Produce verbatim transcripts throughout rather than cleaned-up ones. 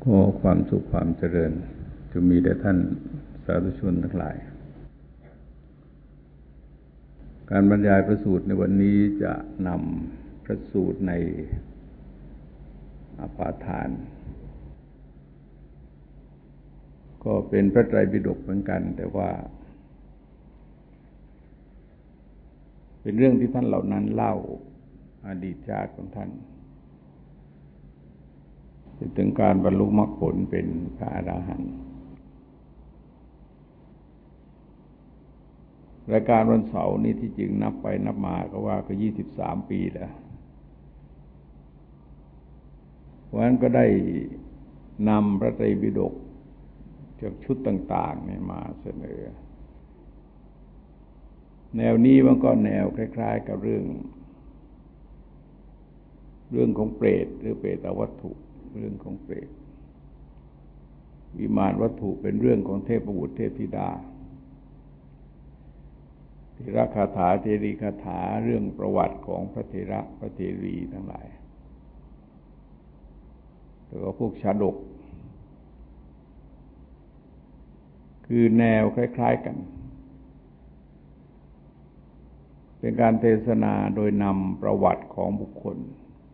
ขอความสุขความเจริญจะมีแด่ท่านสาธุชนทั้งหลายการบรรยายพระสูตรในวันนี้จะนำพระสูตรในอาปาทานก็เป็นพระไตรปิฎกเหมือนกันแต่ว่าเป็นเรื่องที่ท่านเหล่านั้นเล่าอดีตชาติของท่านถึงการบรรลุมรรคผลเป็นพระอรหันต์รายการวันเสาร์นี้ที่จริงนับไปนับมาก็ว่าก็ยี่สิบสามปีแล้วเพราะฉะนั้นก็ได้นำพระไตรปิฎกจากชุดต่างๆเนี่ยมาเสนอแนวนี้มันก็แนวคล้ายๆกับเรื่องเรื่องของเปรตหรือเปรตวัตถุเรื่องของเปรตวิมานวัตถุเป็นเรื่องของเทพบุตรเทพธิดาเทระคาถาเทรีคาถาเรื่องประวัติของพระเทระพระเทรีทั้งหลายแล้วก็พวกชาดกคือแนวคล้ายๆกันเป็นการเทศนาโดยนำประวัติของบุคคล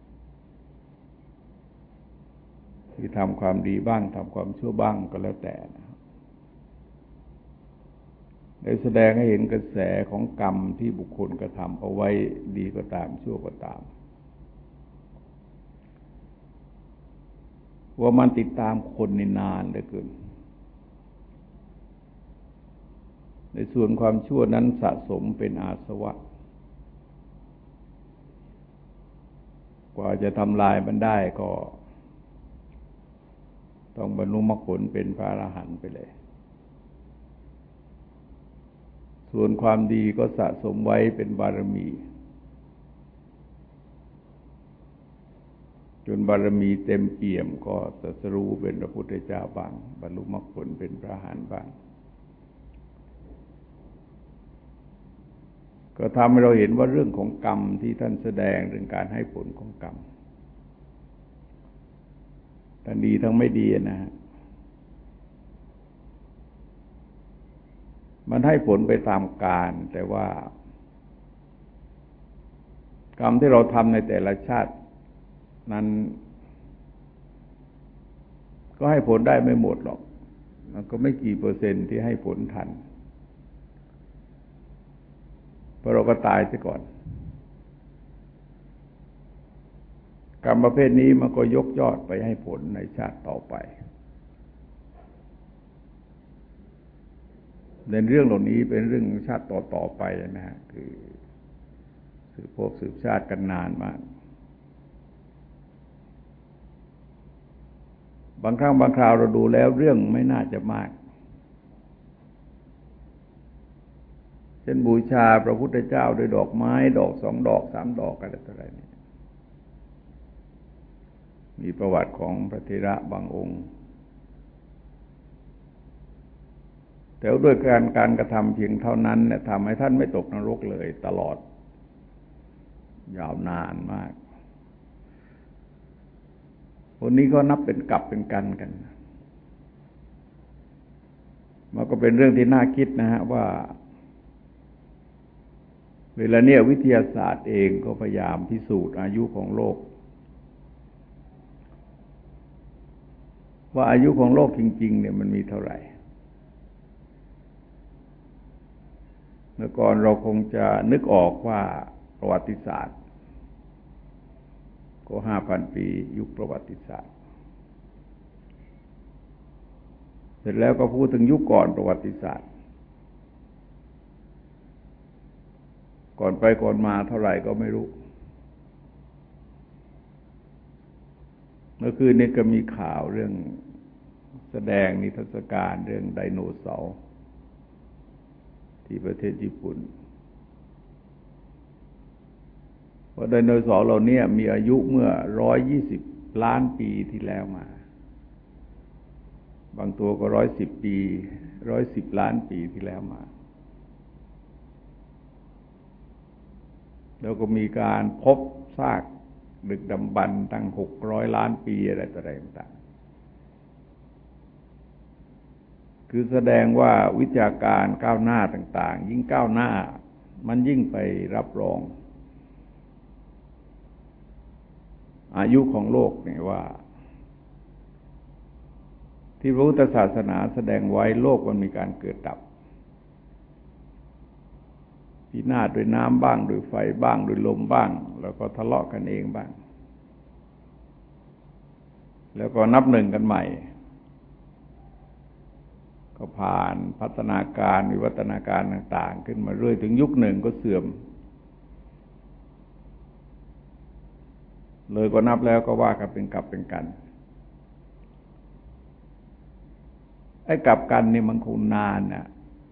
ที่ทำความดีบ้างทำความชั่วบ้างก็แล้วแต่นะครับได้แสดงให้เห็นกระแสของกรรมที่บุคคลกระทำเอาไว้ดีก็ตามชั่วก็ตามว่ามันติดตามคนในนานเหลือเกินในส่วนความชั่วนั้นสะสมเป็นอาสวะกว่าจะทำลายมันได้ก็ต้องบรรลุมรรคผลเป็นพระอรหันต์ไปเลยส่วนความดีก็สะสมไว้เป็นบารมีจนบารมีเต็มเปี่ยมก็ตรัสรู้เป็นพระพุทธเจ้าบ้างบรรลุมรรคผลเป็นพระอรหันต์บ้างก็ทำให้เราเห็นว่าเรื่องของกรรมที่ท่านแสดงเรื่องการให้ผลของกรรมทั้งดีทั้งไม่ดีนะฮะมันให้ผลไปตามกาลแต่ว่ากรรมที่เราทำในแต่ละชาตินั้นก็ให้ผลได้ไม่หมดหรอกมันก็ไม่กี่เปอร์เซ็นต์ที่ให้ผลทันเพราะเราก็ตายซะก่อนกรรมประเภทนี้มันก็ยกยอดไปให้ผลในชาติต่อไปในเรื่องเหล่านี้เป็นเรื่องชาติต่อๆไปนะฮะคือสืบพบสืบชาติกันนานมากบางครั้งบางคราวเราดูแล้วเรื่องไม่น่าจะมากเช่นบูชาพระพุทธเจ้าด้วยดอกไม้ดอกสองดอกสามดอกอะไรต่ออะไรนี่มีประวัติของพระเถระบางองค์แต่ด้วยการการกระทำเพียงเท่านั้นเนี่ยทำให้ท่านไม่ตกนรกเลยตลอดยาวนานมากคนนี้ก็นับเป็นกลับเป็นกันกันมันก็เป็นเรื่องที่น่าคิดนะฮะว่าเวลาเนี้ยวิทยาศาสตร์เองก็พยายามพิสูจน์อายุของโลกว่าอายุของโลกจริงๆเนี่ยมันมีเท่าไหร่เมื่อก่อนเราคงจะนึกออกว่าประวัติศาสตร์ก็ห้าพันปียุคประวัติศาสตร์เสร็จแล้วก็พูดถึงยุคก่อนประวัติศาสตร์ก่อนไปก่อนมาเท่าไหร่ก็ไม่รู้เมื่อคืนนี้ก็มีข่าวเรื่องแสดงนิทรรศการเรื่องไดโนเสาร์ที่ประเทศญี่ปุ่นว่าไดโนเสาร์เหล่านี้มีอายุเมื่อหนึ่งร้อยยี่สิบล้านปีที่แล้วมาบางตัวก็หนึ่งร้อยสิบปีหนึ่งร้อยสิบล้านปีที่แล้วมาแล้วก็มีการพบซากดึกดำบรรพ์ตั้งหกร้อยล้านปีอะไรต่ออะไรต่างๆคือแสดงว่าวิชาการก้าวหน้าต่างๆยิ่งก้าวหน้ามันยิ่งไปรับรองอายุของโลกเนี่ยว่าที่พระพุทธศาสนาแสดงไว้โลกมันมีการเกิดดับพินาศด้วยน้ำบ้างด้วยไฟบ้างด้วยลมบ้างแล้วก็ทะเลาะกันเองบ้างแล้วก็นับหนึ่งกันใหม่ก็ผ่านพัฒนาการวิวัฒนาการต่างๆขึ้นมาเรื่อยถึงยุคหนึ่งก็เสื่อมเลยก็นับแล้วก็ว่ากันเป็นกลับเป็นกันไอ้กลับกันนี่มันคงนานน่ะ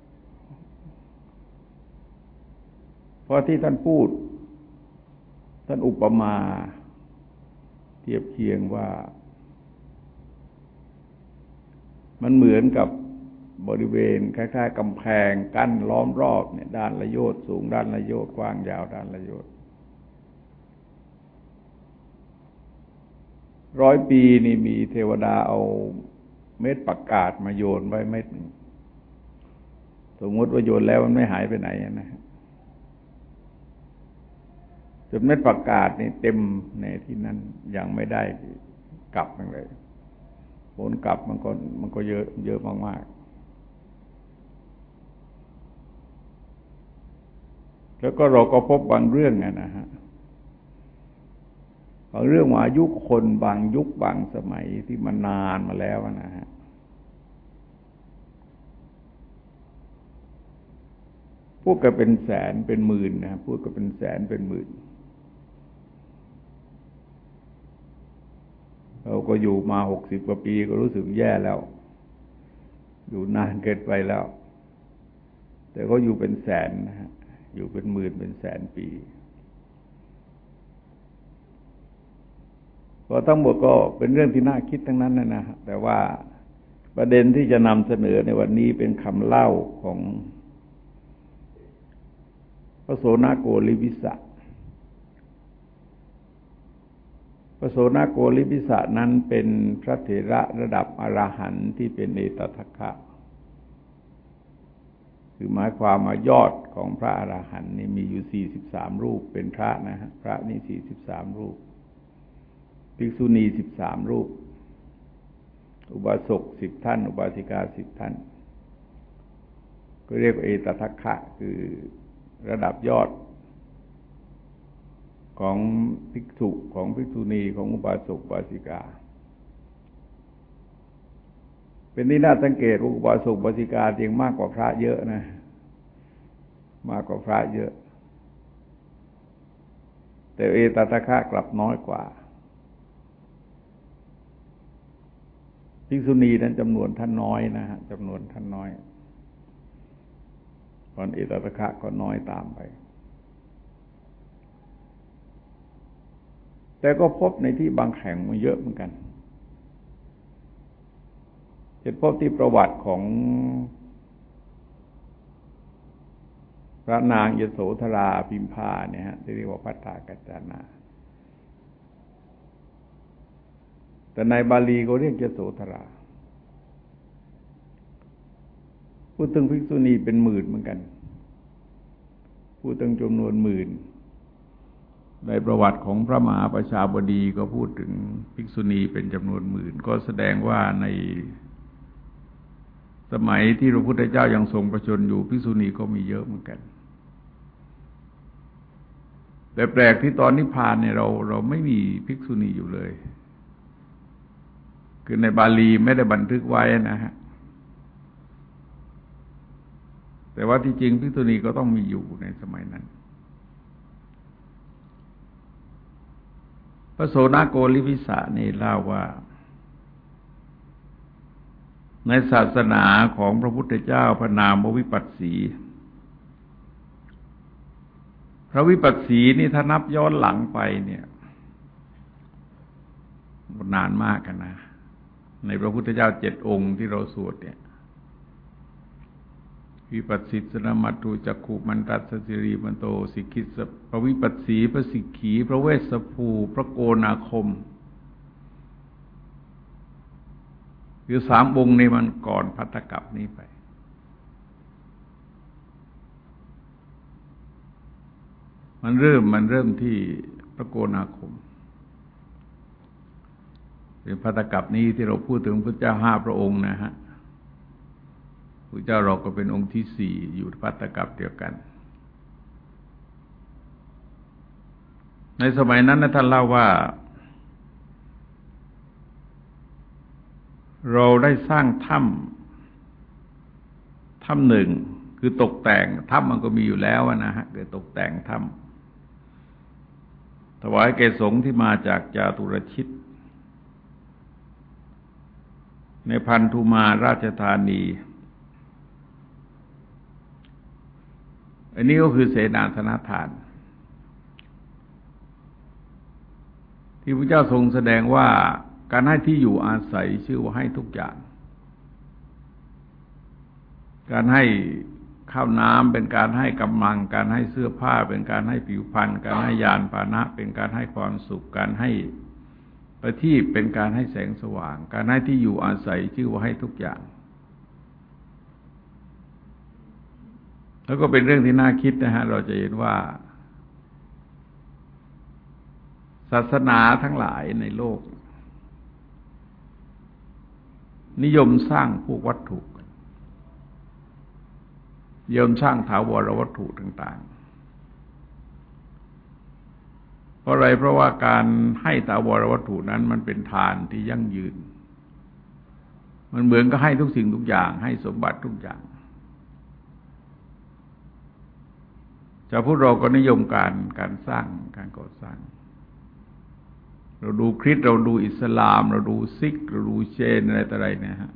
เพราะที่ท่านพูดท่านอุปมาเทียบเคียงว่ามันเหมือนกับบริเวณคล้ายๆกำแพงกั้นล้อมรอบเนี่ยด้านละโยชน์สูงด้านละโยชน์กว้างยาวด้านละโยชน์ร้อยปีนี่มีเทวดาเอาเม็ดประกาศมาโยนไว้เม็ดหนึ่งสมมติว่าโยนแล้วมันไม่หายไปไหนนะจนเม็ดประกาศนี่เต็มในที่นั้นยังไม่ได้กลับเลยผลกลับมันก็มันก็เยอะเยอะมากๆแล้วก็เราก็พบบางเรื่องนะฮะบางเรื่องว่าอายุคนบางยุคบางสมัยที่มันนานมาแล้วนะฮะพูดกันเป็นแสนเป็นหมื่นนะพูดกันเป็นแสนเป็นหมื่นเราก็อยู่มาหกสิบกว่าปีก็รู้สึกแย่แล้วอยู่นานเกินไปแล้วแต่ก็อยู่เป็นแสนนะฮะอยู่เป็นหมื่นเป็นแสนปีก็ทั้งหมดก็เป็นเรื่องที่น่าคิดทั้งนั้นนะนะแต่ว่าประเด็นที่จะนำเสนอในวันนี้เป็นคำเล่าของพระโสนโกลิวิสะพระโสนโกลิวิสะนั้นเป็นพระเถระระดับอรหันต์ที่เป็นเอตทัคคะคือหมายความว่ายอดของพระอรหันต์นี่มีอยู่สี่สิบสามรูปเป็นพระนะฮะพระนี่สี่สิบสามรูปภิกษุณีสิบสามรูปอุบาสกสิบท่านอุบาสิกาสิบท่านก็เรียกว่าเอตทัคคะคือระดับยอดของภิกษุของภิกษุณีของอุบาสกอุบาสิกาเป็นที่น่าสังเกตว่าอุบาสกอุบาสิกาจริงมากกว่าพระเยอะนะมากกว่าพระเยอะแต่เอตทัคคะกลับน้อยกว่าภิกษุณีนั้นจำนวนท่านน้อยนะฮะจำนวนท่านน้อยตอนเอตทัคคะก็น้อยตามไปแต่ก็พบในที่บางแห่งมันเยอะเหมือนกันเช่นพบที่ประวัติของพระนางยโสธราพิมพาเนี่ยฮะที่เรียกว่าภัตตากัจจานาแต่ในบาลีก็เรียกยโสธราพูดถึงภิกษุณีเป็นหมื่นเหมือนกันพูดถึงจำนวนหมื่นในประวัติของพระมหาประชาบดีก็พูดถึงภิกษุณีเป็นจำนวนหมื่นก็แสดงว่าในสมัยที่พระพุทธเจ้ายังทรงประชนอยู่ภิกษุณีก็มีเยอะเหมือนกันแต่แปลกที่ตอนนิพพานเนี่ยเราเราไม่มีภิกษุณีอยู่เลยคือในบาลีไม่ได้บันทึกไว้นะฮะแต่ว่าที่จริงภิกษุณีก็ต้องมีอยู่ในสมัยนั้นพระโสนโกลิวิสะนี่เล่าว่าในศาสนาของพระพุทธเจ้าพระนามว่าวิปัสสีพระวิปัสสีนี่ถ้านับย้อนหลังไปเนี่ยนานมากกันนะในพระพุทธเจ้าเจ็ดองค์ที่เราสวดเนี่ยวิปัสสิสนมัตถุจักขุมันตัสสิริมันโตสิกิสพระวิปัสสีพระสิกขีพระเวสสภูพระโกนาคมคคือสามองค์นี้มันก่อนภัตตกัปนี้ไปมันเริ่มมันเริ่มที่พระโกนาคมเป็นภัตตกัปนี้ที่เราพูดถึงพระเจ้าห้าพระองค์นะฮะพระเจ้าเราก็เป็นองค์ที่สี่อยู่ภัตตกัปเดียวกันในสมัยนั้นนะท่านเล่าว่าเราได้สร้างถ้ำถ้ำหนึ่งคือตกแต่งถ้ำมันก็มีอยู่แล้วนะฮะเกิดตกแต่งถ้ำถวายแก่สงฆ์ที่มาจากจาตุรชิตในพันธุมาราชธานีอันนี้ก็คือเสนาสนะทานที่พระเจ้าทรงแสดงว่าการให้ที่อยู่อาศัยชื่อว่าให้ทุกอย่างการให้ข้าวน้ำเป็นการให้กำลังการให้เสื้อผ้าเป็นการให้ผิวพรรณการให้ยานพาหนะเป็นการให้ความสุขการให้ประทีปเป็นการให้แสงสว่างการให้ที่อยู่อาศัยชื่อว่าให้ทุกอย่างแล้วก็เป็นเรื่องที่น่าคิดนะฮะเราจะเห็นว่าศาสนาทั้งหลายในโลกนิยมสร้างพวกวัตถุนิยมสร้างถาวรวัตถุต่างๆเพราะอะไรเพราะว่าการให้ถาวรวัตถุนั้นมันเป็นทานที่ยั่งยืนมันเหมือนกับให้ทุกสิ่งทุกอย่างให้สมบัติทุกอย่างชาวพุทธเราก็นิยมการการสร้างการก่อสร้างเราดูคริสต์เราดูอิสลามเราดูซิกเราดูเชนอะไรต่ออะไรเนี่ยฮะ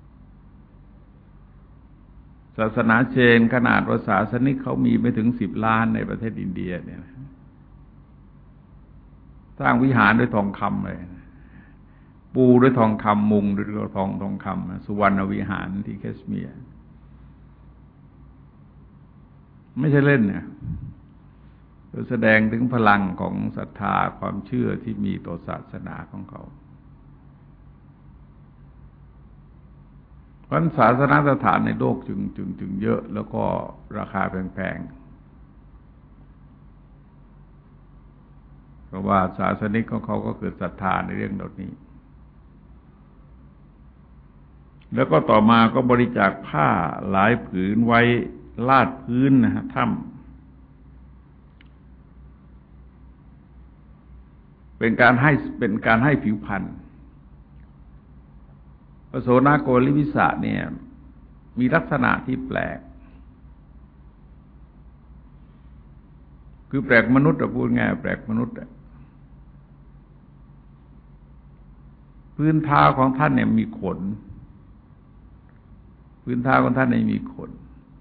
ศาสนาเชนขนาดว่าศาสนิกเขามีไม่ถึงสิบล้านในประเทศอินเดียเนี่ยสร้างวิหารด้วยทองคำเลยปูด้วยทองคำมุงด้วยทองทองคำสุวรรณวิหารที่แคชเมียร์ไม่ใช่เล่นเนี่ยแสดงถึงพลังของศรัทธาความเชื่อที่มีต่อศาสนาของเขาเพราะศาสนสถานในโลกจึงจึงจึงเยอะแล้วก็ราคาแพงๆเพราะว่าศาสนิกของเขาก็เกิดศรัทธาในเรื่องเหล่านี้แล้วก็ต่อมาก็บริจาคผ้าหลายผืนไว้ลาดพื้นนะฮะถ้ำเป็นการให้เป็นการให้ผิวพรรณพระโสนโกลิวิสะเนี่ยมีลักษณะที่แปลกคือแปลกมนุษย์พูดง่ายแปลกมนุษย์พื้นเท้าของท่านเนี่ยมีขนพื้นเท้าของท่านเนี่ยมีขน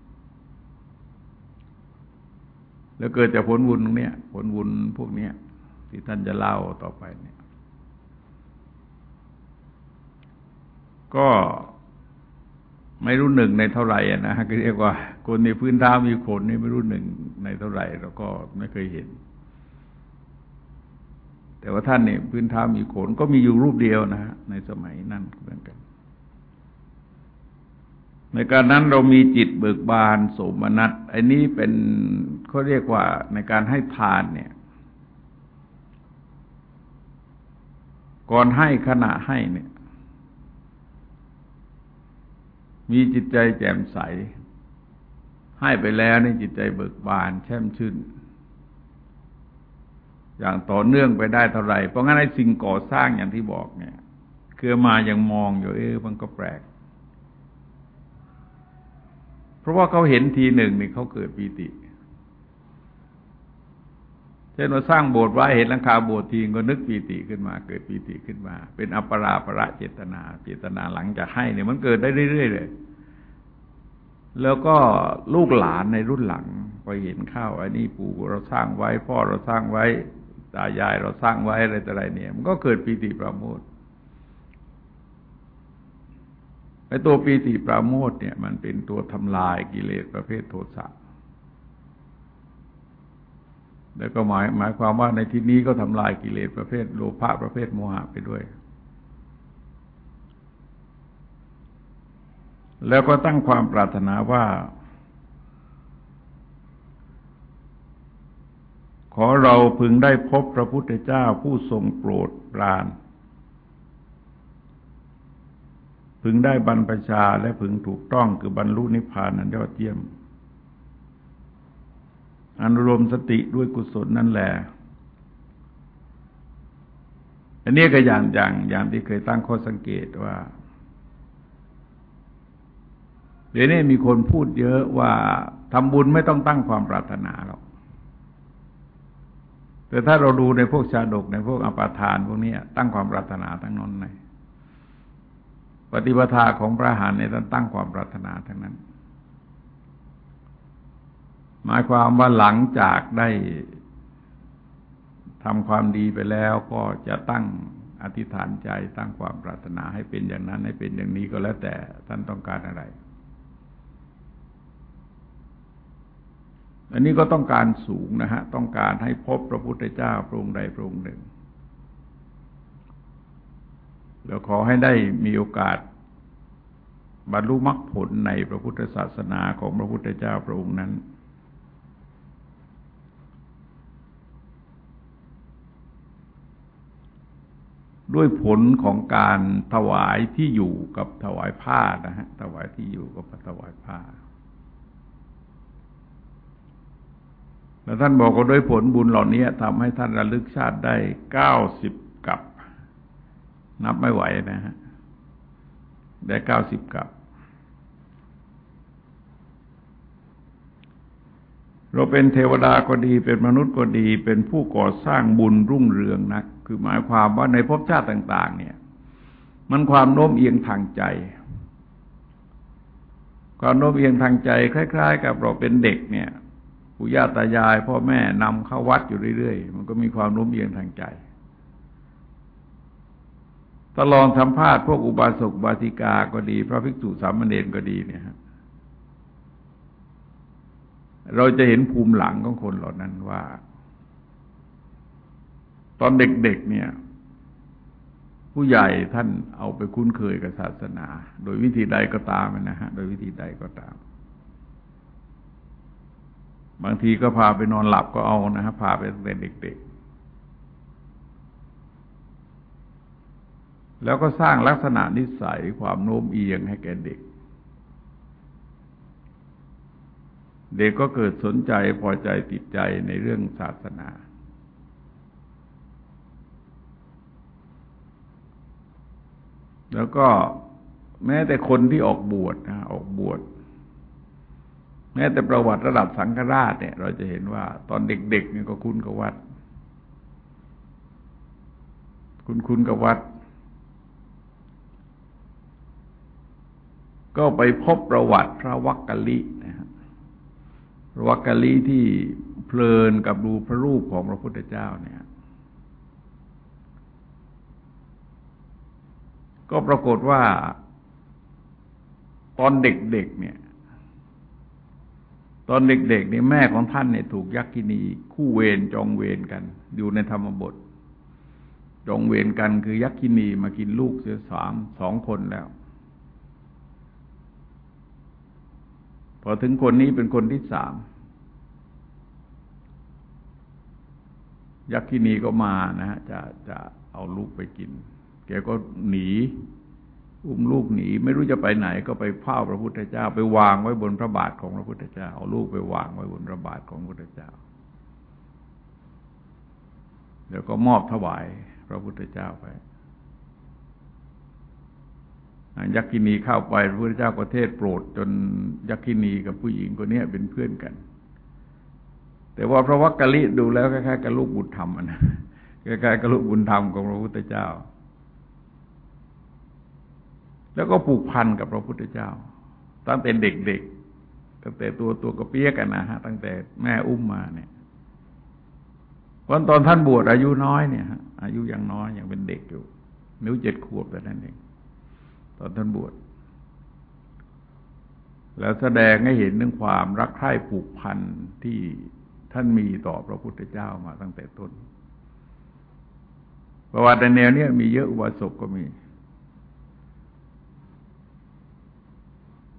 แล้วเกิดจากผลบุญตรงเนี้ยผลบุญพวกเนี้ยที่ท่านจะเล่าต่อไปเนี่ยก็ไม่รู้หนึ่งในเท่าไหร่นะฮะก็เรียกว่าคนในพื้นเท้ามีขนนี่ไม่รู้หนึ่งในเท่าไหร่เราก็ไม่เคยเห็นแต่ว่าท่านเนี่ยพื้นเท้ามีขนก็มีอยู่รูปเดียวนะฮะในสมัยนั้นเหมือนกันในการนั้นเรามีจิตเบิกบานโสมนัสอันนี้เป็นเขาเรียกว่าในการให้ทานเนี่ยก่อนให้ขณะให้เนี่ยมีจิตใจแจ่มใสให้ไปแล้วนี่จิตใจเบิกบานแช่มชื่นอย่างต่อเนื่องไปได้เท่าไหร่เพราะงั้นไอ้สิ่งก่อสร้างอย่างที่บอกเนี่ยคือมายังมองอยู่เอ๊ะมันก็แปลกเพราะว่าเขาเห็นทีหนึ่งนี่เขาเกิดปีติเช่นว่าสร้างโบสถ์ไว้เห็นหลังคาโบสถ์ทีก็นึกปีติขึ้นมาเกิดปีติขึ้นมาเป็นอัปปราประเจตนาเจตนาหลังจากให้เนี่ยมันเกิดได้เรื่อยๆเลยแล้วก็ลูกหลานในรุ่นหลังพอเห็นเข้าไอ้นี่ปู่เราสร้างไว้พ่อเราสร้างไว้ตายายเราสร้างไว้อะไรต่ออะไรเนี่ยมันก็เกิดปีติปราโมทย์ไอ้ตัวปีติปราโมทย์เนี่ยมันเป็นตัวทำลายกิเลสประเภทโทสะแล้วก็หมายหมายความว่าในที่นี้ก็ทำลายกิเลสประเภทโลภะประเภทโมหะไปด้วยแล้วก็ตั้งความปรารถนาว่าขอเราพึงได้พบพระพุทธเจ้าผู้ทรงโปรดปรานพึงได้บรรพชาและพึงถูกต้องคือบรรลุนิพพานอันยอดเยี่ยมอนุโลมสติด้วยกุศลนั่นแหละอันนี้ก็อย่างอย่างอย่างที่เคยตั้งข้อสังเกตว่าเดี๋ยวนี้มีคนพูดเยอะว่าทำบุญไม่ต้องตั้งความปรารถนาหรอกแต่ถ้าเราดูในพวกชาดกในพวกอปาทานพวกนี้ตั้งความปรารถนาทั้งนั้นเลยปฏิปทาของพระอรหันต์เนี่ยท่านตั้งความปรารถนาทั้งนั้นหมายความว่าหลังจากได้ทำความดีไปแล้วก็จะตั้งอธิษฐานใจตั้งความปรารถนาให้เป็นอย่างนั้นให้เป็นอย่างนี้ก็แล้วแต่ท่านต้องการอะไรอันนี้ก็ต้องการสูงนะฮะต้องการให้พบพระพุทธเจ้าพระองค์ใดพระองค์หนึ่งแล้วขอให้ได้มีโอกาสบรรลุมรรคผลในพระพุทธศาสนาของพระพุทธเจ้าพระองค์นั้นด้วยผลของการถวายที่อยู่กับถวายผ้านะฮะถวายที่อยู่กับถวายผ้าแล้วท่านบอกว่าด้วยผลบุญเหล่านี้ทำให้ท่านระลึกชาติได้เก้าสิบกับนับไม่ไหวนะฮะได้เก้าสิบกับเราเป็นเทวดาก็ดีเป็นมนุษย์ก็ดีเป็นผู้ก่อสร้างบุญรุ่งเรืองนักคือหมายความว่าในภพชาติต่างๆเนี่ยมันความโน้มเอียงทางใจความโน้มเอียงทางใจคล้ายๆกับเราเป็นเด็กเนี่ยปู่ย่าตายายพ่อแม่นำเข้าวัดอยู่เรื่อยๆมันก็มีความโน้มเอียงทางใจถ้าลองสัมภาษณ์พวกอุบาสกอุบาสิกาก็ดีพระภิกษุสามเณรก็ดีเนี่ยฮะเราจะเห็นภูมิหลังของคนเหล่านั้นว่าตอนเด็กๆเนี่ยผู้ใหญ่ท่านเอาไปคุ้นเคยกับศาสนาโดยวิธีใดก็ตามนะฮะโดยวิธีใดก็ตามบางทีก็พาไปนอนหลับก็เอานะฮะพาไปตั้งแต่เด็กๆแล้วก็สร้างลักษณะนิสัยความโน้มเอียงให้แก่เด็กเด็กก็เกิดสนใจพอใจติดใจในเรื่องศาสนาแล้วก็แม้แต่คนที่ออกบวชนะออกบวชแม้แต่ประวัติระดับสังฆราชเนี่ยเราจะเห็นว่าตอนเด็กๆเนี่ยก็คุ้นกับวัดคุ้นๆกับวัดก็ไปพบประวัติพระวักกลินะฮะพระวักกลิที่เพลินกับดูพระรูปของพระพุทธเจ้าเนี่ยก็ปรากฏว่าตอนเด็กๆเนี่ยตอนเด็กๆนี่แม่ของท่านเนี่ยถูกยักษินีคู่เวรจองเวรกันอยู่ในธรรมบทจองเวรกันคือยักษินีมากินลูกเสียสามสองคนแล้วพอถึงคนนี้เป็นคนที่สามยักษินีก็มานะฮะจะจะเอาลูกไปกินแกก็หนีอุ้มลูกหนีไม่รู้จะไปไหนก็ไปเฝ้าพระพุทธเจ้าไปวางไว้บนพระบาทของพระพุทธเจ้าเอาลูกไปวางไว้บนพระบาทของพระพุทธเจ้าแล้วก็มอบถวายพระพุทธเจ้าไปยักษินีเข้าไปพระพุทธเจ้าก็เทศโปรดจนยักษินีกับผู้หญิงคนนี้เป็นเพื่อนกันแต่ว่าพระวักกลิดูแล้วคล้ายๆกับลูกบุญธรรมนะคล้ายๆกับลูกบุญธรรมของพระพุทธเจ้าแล้วก็ผูกพันกับพระพุทธเจ้าตั้งแต่เด็กๆตั้งแต่ตัวตัวกระเปียกกันนะฮะตั้งแต่แม่อุ้มมาเนี่ยวันตอนท่านบวชอายุน้อยเนี่ยฮะอายุยังน้อยยังเป็นเด็กอยู่นิ้วเจ็ดขวบแต่นั้นเองตอนท่านบวชแล้วแสดงให้เห็นถึงความรักใคร่ผูกพันที่ท่านมีต่อพระพุทธเจ้ามาตั้งแต่ต้นประวัติในแนวนี้มีเยอะอุบาสกก็มี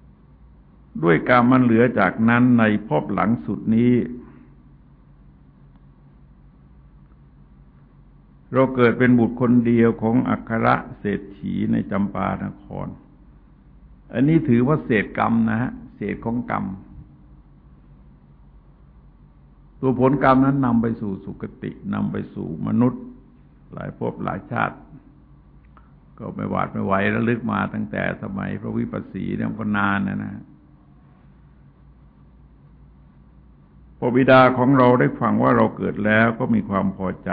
ด้วยกรรมมันเหลือจากนั้นในภพหลังสุดนี้เราเกิดเป็นบุตรคนเดียวของอัครเศรษฐีในจำปานครอันนี้ถือว่าเศษกรรมนะฮะเศษของกรรมตัวผลกรรมนั้นนำไปสู่สุคตินำไปสู่มนุษย์หลายภพหลายชาติก็ไม่หวาดไม่ไหวระลึกมาตั้งแต่สมัยพระวิปัสสีเนี่ยก็นานนะนะพอบิดาของเราได้ฟังว่าเราเกิดแล้วก็มีความพอใจ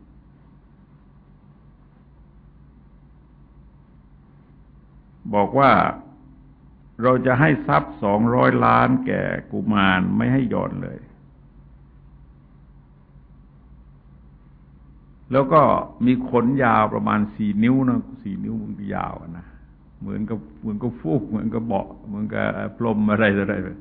บอกว่าเราจะให้ทรัพย์สองร้อยล้านแก่กุมารไม่ให้หย่อนเลยแล้วก็มีขนยาวประมาณสี่นิ้วนะสี่นิ้วมันยาวนะเหมือนกับเหมือนกับฟูกเหมือนกับเบาะเหมือนกับพรมอะไรอะไรไป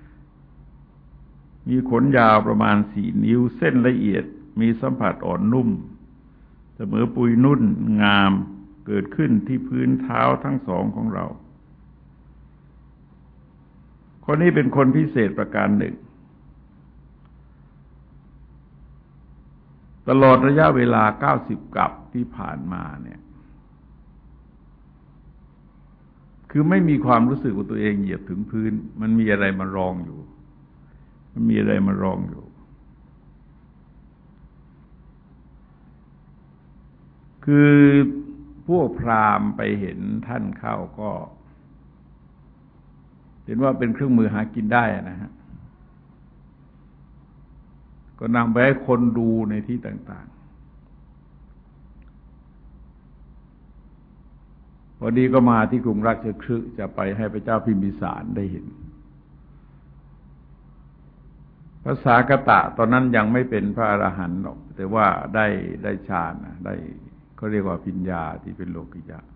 มีขนยาวประมาณสี่นิ้วเส้นละเอียดมีสัมผัสอ่อนนุ่มเสมอปุยนุ่นงามเกิดขึ้นที่พื้นเท้าทั้งสองของเราคนนี้เป็นคนพิเศษประการหนึ่งตลอดระยะเวลาเก้าสิบกัปที่ผ่านมาเนี่ยคือไม่มีความรู้สึกว่าตัวเองเหยียบถึงพื้นมันมีอะไรมารองอยู่มันมีอะไรมารองอยู่คือพวกพราหมณ์ไปเห็นท่านเข้าก็เห็นว่าเป็นเครื่องมือหากินได้นะฮะก็นำไปให้คนดูในที่ต่างๆพอดีก็มาที่กรุงราชคฤห์จะไปให้พระเจ้าพิมพิสารได้เห็นภาษากตะตอนนั้นยังไม่เป็นพระอรหันต์หรอกแต่ว่าได้ได้ฌานนะได้เขาเรียกว่าปัญญาที่เป็นโลกิยะ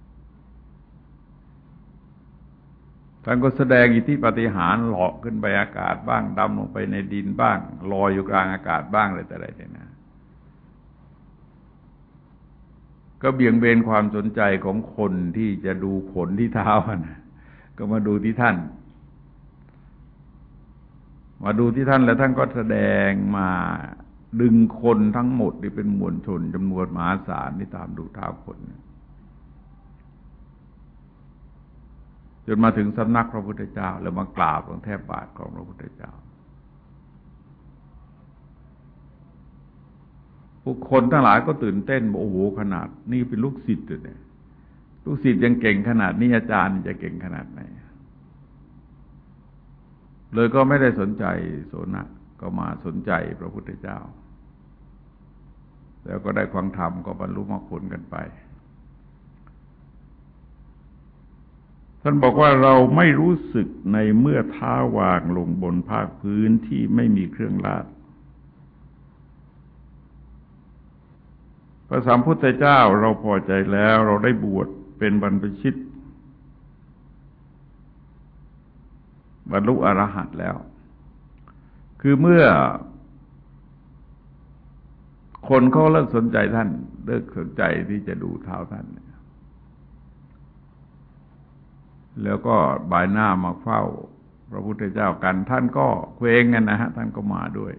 ท่านก็แสดงอิทธิปาฏิหาริย์เหาะขึ้นไปอากาศบ้างดำลงไปในดินบ้างลอยอยู่กลางอากาศบ้างอะไรแต่อะไรเนี่ยนะก็เบี่ยงเบนความสนใจของคนที่จะดูขนที่เท้านะก็มาดูที่ท่านมาดูที่ท่านแล้วท่านก็แสดงมาดึงคนทั้งหมดที่เป็นมวลชนจำนวนมหาศาลที่ตามดูเท้าคนจนมาถึงสำนักพระพุทธเจ้าแล้วมากราบลงแทบบาทของพระพุทธเจ้าผู้คนทั้งหลายก็ตื่นเต้นบอกโอ้โหขนาดนี่เป็นลูกศิษย์เลยลูกศิษย์ยังเก่งขนาดนี้อาจารย์จะเก่งขนาดไหนเลยก็ไม่ได้สนใจโสนะก็มาสนใจพระพุทธเจ้าแล้วก็ได้ฟังธรรมก็บรรลุมรรคผลกันไปท่านบอกว่าเราไม่รู้สึกในเมื่อเท้าวางลงบนภาคพื้นที่ไม่มีเครื่องลาดพระสัมพุทธเจ้าเราพอใจแล้วเราได้บวชเป็นบรรพชิตบรรลุอรหันต์แล้วคือเมื่อคนเขาเลิกสนใจท่านเลิกสนใจที่จะดูเท้าท่านแล้วก็บ่ายหน้ามาเฝ้าพระพุทธเจ้ากันท่านก็เคว้งกันนะฮะท่านก็มาด้วย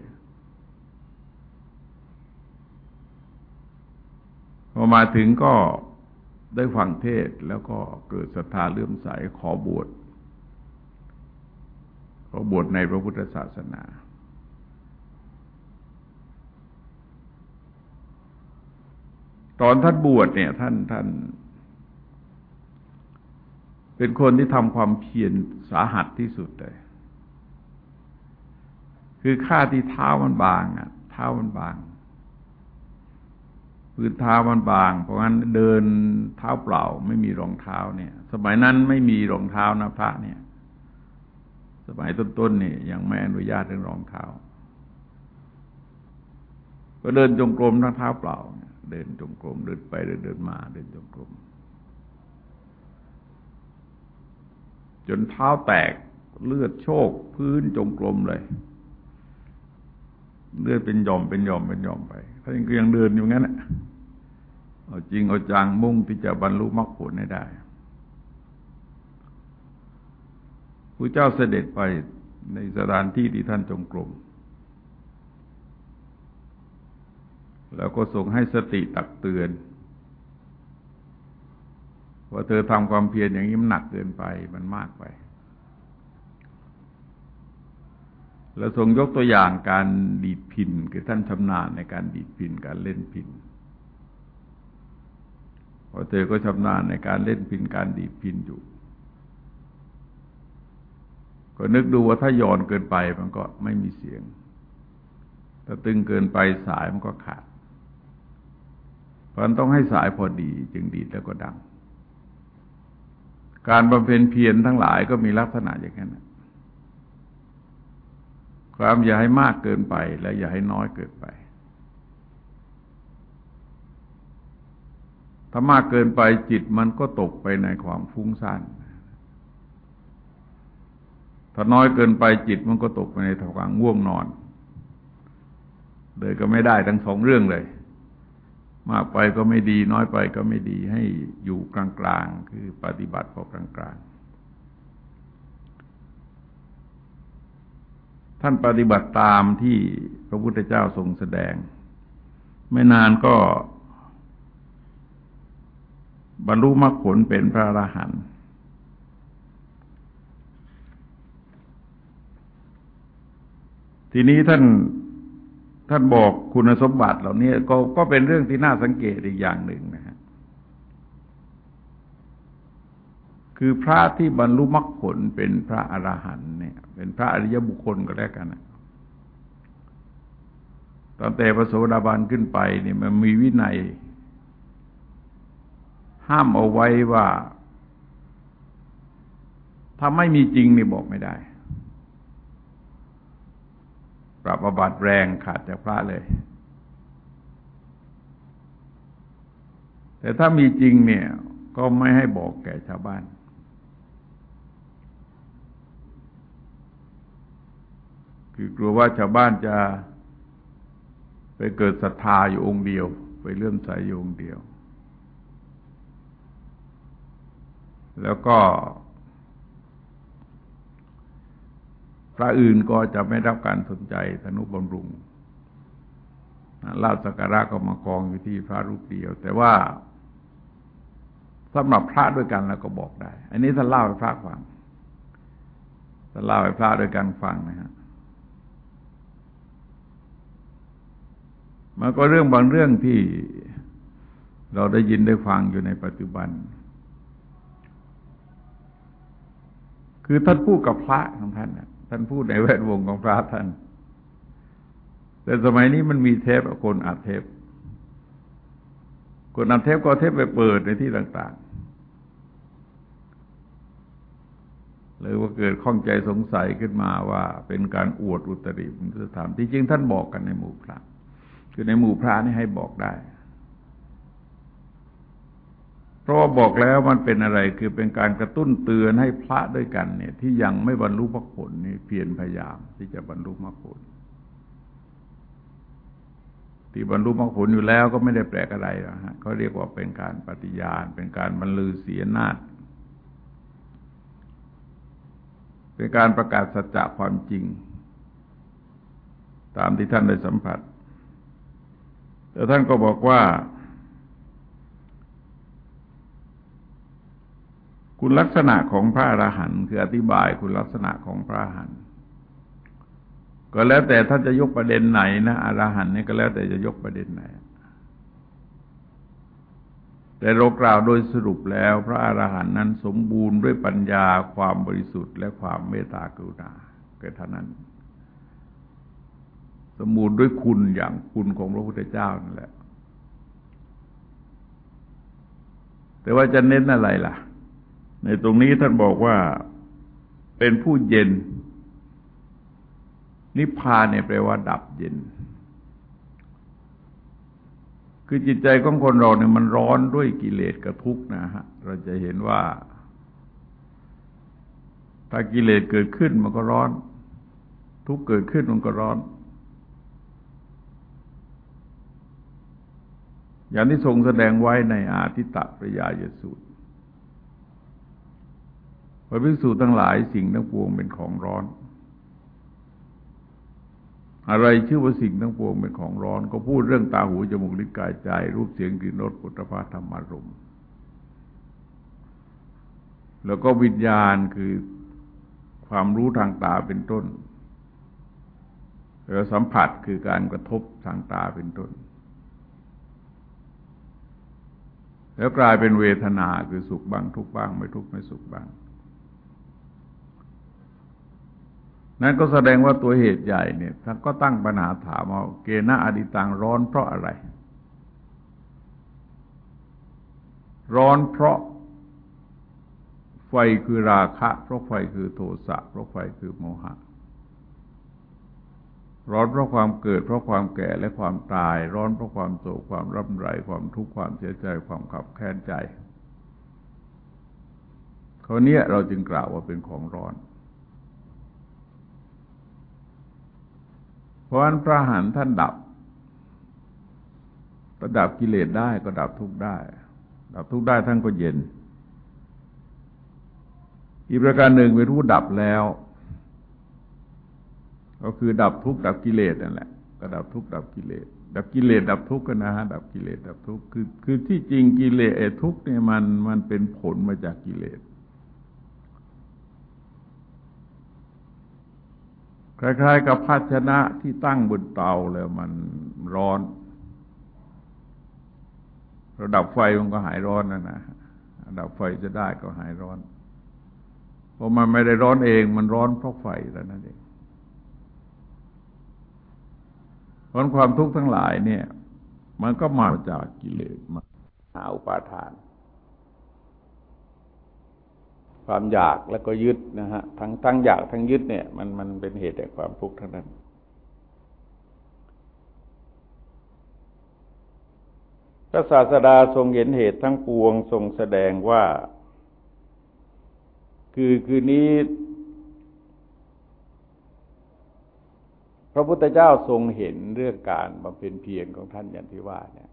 พอมาถึงก็ได้ฟังเทศแล้วก็เกิดศรัทธาเลื่อมใสขอบวชขอบวชในพระพุทธศาสนาตอนท่านบวชเนี่ยท่านท่านเป็นคนที่ทำความเพียรสาหัสที่สุดเลยคือข้าที่เท้ามันบางอ่ะเท้ามันบางพื้นเท้ามันบางเพราะงั้นเดินเท้าเปล่าไม่มีรองเท้าเนี่ยสมัยนั้นไม่มีรองเท้านะพระเนี่ยสมัยต้นๆนี่ยังไม่อนุญาตเรื่องรองเท้าก็เดินจงกรมทั้งเท้าเปล่าเดินจงกรมเดินไปเดินเดินมาเดินจงกรมจนเท้าแตกเลือดโชกพื้นจงกรมเลยเลือดเป็นหย่อมเป็นหย่อมเป็นหย่อมไปท่านก็ยังเดินอยู่งั้นแหละเอาจริงเอาจังมุ่งที่จะบรรลุมรรคผลให้ได้พระเจ้าเสด็จไปในสถานที่ที่ท่านจงกรมแล้วก็ทรงให้สติตักเตือนว่าเธอทำความเพียรอย่างนี้มันหนักเกินไปมันมากไปแล้วทรงยกตัวอย่างการดีดพิณคือท่านชำนาญในการดีดพิณการเล่นพิณเพราะเธอก็ชำนาญในการเล่นพิณการดีดพิณอยู่ก็นึกดูว่าถ้าหย่อนเกินไปมันก็ไม่มีเสียงถ้าตึงเกินไปสายมันก็ขาดเพราะฉะนั้นต้องให้สายพอดีจึงดีดแล้วก็ดังการบำเพ็ญเพียรทั้งหลายก็มีลักษณะอย่างนั้นความอย่าให้มากเกินไปและอย่าให้น้อยเกินไปถ้ามากเกินไปจิตมันก็ตกไปในความฟุ้งซ่านถ้าน้อยเกินไปจิตมันก็ตกไปในความง่วงนอนเลยก็ไม่ได้ทั้งสองเรื่องเลยมากไปก็ไม่ดีน้อยไปก็ไม่ดีให้อยู่กลางๆคือปฏิบัติพอกลางๆท่านปฏิบัติตามที่พระพุทธเจ้าทรงแสดงไม่นานก็บรรลุมรรคผลเป็นพระอรหันต์ทีนี้ท่านท่านบอกคุณสมบัติเหล่านี้ก็ก็เป็นเรื่องที่น่าสังเกตอีกอย่างหนึ่งนะฮะคือพระที่บรรลุมรรคผลเป็นพระอรหันต์เนี่ยเป็นพระอริยบุคคลก็แล้วกันนะตั้งแต่พระโสดาบันขึ้นไปเนี่ยมันมีวินัยห้ามเอาไว้ว่าถ้าไม่มีจริงนี่บอกไม่ได้ปรับอาบัติแรงขาดจากพระเลยแต่ถ้ามีจริงเนี่ยก็ไม่ให้บอกแก่ชาวบ้านคือกลัวว่าชาวบ้านจะไปเกิดศรัทธาอยู่องค์เดียวไปเลื่อมใสอยู่องค์เดียวแล้วก็พระอื่นก็จะไม่รับการสนใจทนุบำรุงลาภสักการะก็มากองอยู่ที่พระรูปเดียวแต่ว่าสำหรับพระด้วยกันแล้วก็บอกได้อันนี้ท่านเล่าให้พระฟังท่านเล่าให้พระด้วยกันฟังนะฮะมันก็เรื่องบางเรื่องที่เราได้ยินได้ฟังอยู่ในปัจจุบันคือท่านพูดกับพระของท่านนะท่านพูดในแวดวงของพระท่านแต่สมัยนี้มันมีเทปคนอัดเทปคนอัดเทปก็เทปไปเปิดในที่ต่างๆเลยว่าเกิดข้องใจสงสัยขึ้นมาว่าเป็นการอวดอุตริมุสธรรมที่จริงท่านบอกกันในหมู่พระคือในหมู่พระนี่ให้บอกได้เพราะว่าบอกแล้วมันเป็นอะไรคือเป็นการกระตุ้นเตือนให้พระด้วยกันเนี่ยที่ยังไม่บรรลุมรรคผลนี่เพียรพยายามที่จะบรรลุมรรคผลที่บรรลุมรรคผลอยู่แล้วก็ไม่ได้แปลกอะไรนะฮะเขาเรียกว่าเป็นการปฏิญาณเป็นการบรรลือเสียนาฏเป็นการประกาศสัจจะความจริงตามที่ท่านได้สัมผัสแต่ท่านก็บอกว่าคุณลักษณะของพระอรหันต์คืออธิบายคุณลักษณะของพระอรหันต์ก็แล้วแต่ท่านจะยกประเด็นไหนนะอรหันต์นี่ก็แล้วแต่จะยกประเด็นไหนแต่เรากล่าวโดยสรุปแล้วพระอรหันต์นั้นสมบูรณ์ด้วยปัญญาความบริสุทธิ์และความเมตตากรุณาแค่เท่านั้นสมบูรณ์ด้วยคุณอย่างคุณของพระพุทธเจ้านั่นแหละแต่ว่าจะเน้นอะไรล่ะในตรงนี้ท่านบอกว่าเป็นผู้เย็นนิพพานเนี่ยแปลว่าดับเย็นคือจิตใจของคนเราเนี่ยมันร้อนด้วยกิเลสกับทุกข์นะฮะเราจะเห็นว่าถ้ากิเลสเกิดขึ้นมันก็ร้อนทุกข์เกิดขึ้นมันก็ร้อนอย่างที่ทรงแสดงไว้ในอาทิตตปริยายสูตรพระภิกษุทั้งหลายสิ่งทั้งปวงเป็นของร้อนอะไรชื่อว่าสิ่งทั้งปวงเป็นของร้อนก็พูดเรื่องตาหูจมูกลิ้นกายใจรูปเสียงกลิ่นรสโผฏฐัพพะธรรมารมณ์แล้วก็วิญญาณคือความรู้ทางตาเป็นต้นแล้วสัมผัสคือการกระทบทางตาเป็นต้นแล้วกลายเป็นเวทนาคือสุขบ้างทุกข์บ้างไม่ทุกข์ไม่สุขบ้างนั่นก็แสดงว่าตัวเหตุใหญ่เนี่ยท่านก็ตั้งปัญหาถามว่าเกณะอดิตังร้อนเพราะอะไรร้อนเพราะไฟคือราคะเพราะไฟคือโทสะเพราะไฟคือโมหะร้อนเพราะความเกิดเพราะความแก่และความตายร้อนเพราะความโศกความร่ำไรความทุกข์ความเสียใจความขับแค้นใจข้อนี้เราจึงกล่าวว่าเป็นของร้อนเพราะฉะนั้นพระอรหันต์ท่านดับระดับกิเลสได้ก็ดับทุกข์ได้ดับทุกข์ได้ท่านก็เย็นอีกประการหนึ่งเป็นผู้ดับแล้วก็คือดับทุกข์ดับกิเลสนั่นแหละก็ดับทุกข์ดับกิเลสดับกิเลสดับทุกข์กันนะฮะดับกิเลสดับทุกข์คือคือที่จริงกิเลสไอ้ทุกข์เนี่ยมันมันเป็นผลมาจากกิเลสคล้ายๆกับภาชนะที่ตั้งบนเตาแล้วมันร้อนเราดับไฟมันก็หายร้อนนะนะดับไฟจะได้ก็หายร้อนเพราะมันไม่ได้ร้อนเองมันร้อนเพราะไฟแล้วนั่นเองเพราะความทุกข์ทั้งหลายเนี่ยมันก็มาจากกิเลสมาหาอุปาทานความอยากแล้วก็ยึดนะฮะทั้งทั้งอยากทั้งยึดเนี่ยมันมันเป็นเหตุแห่งความทุกข์ทั้งนั้นพระศาสดาทรงเห็นเหตุทั้งปวงทรงแสดงว่าคือคือนี้พระพุทธเจ้าทรงเห็นเรื่องการบำเพ็ญเพียรของท่านอย่างที่ว่าเนี่ย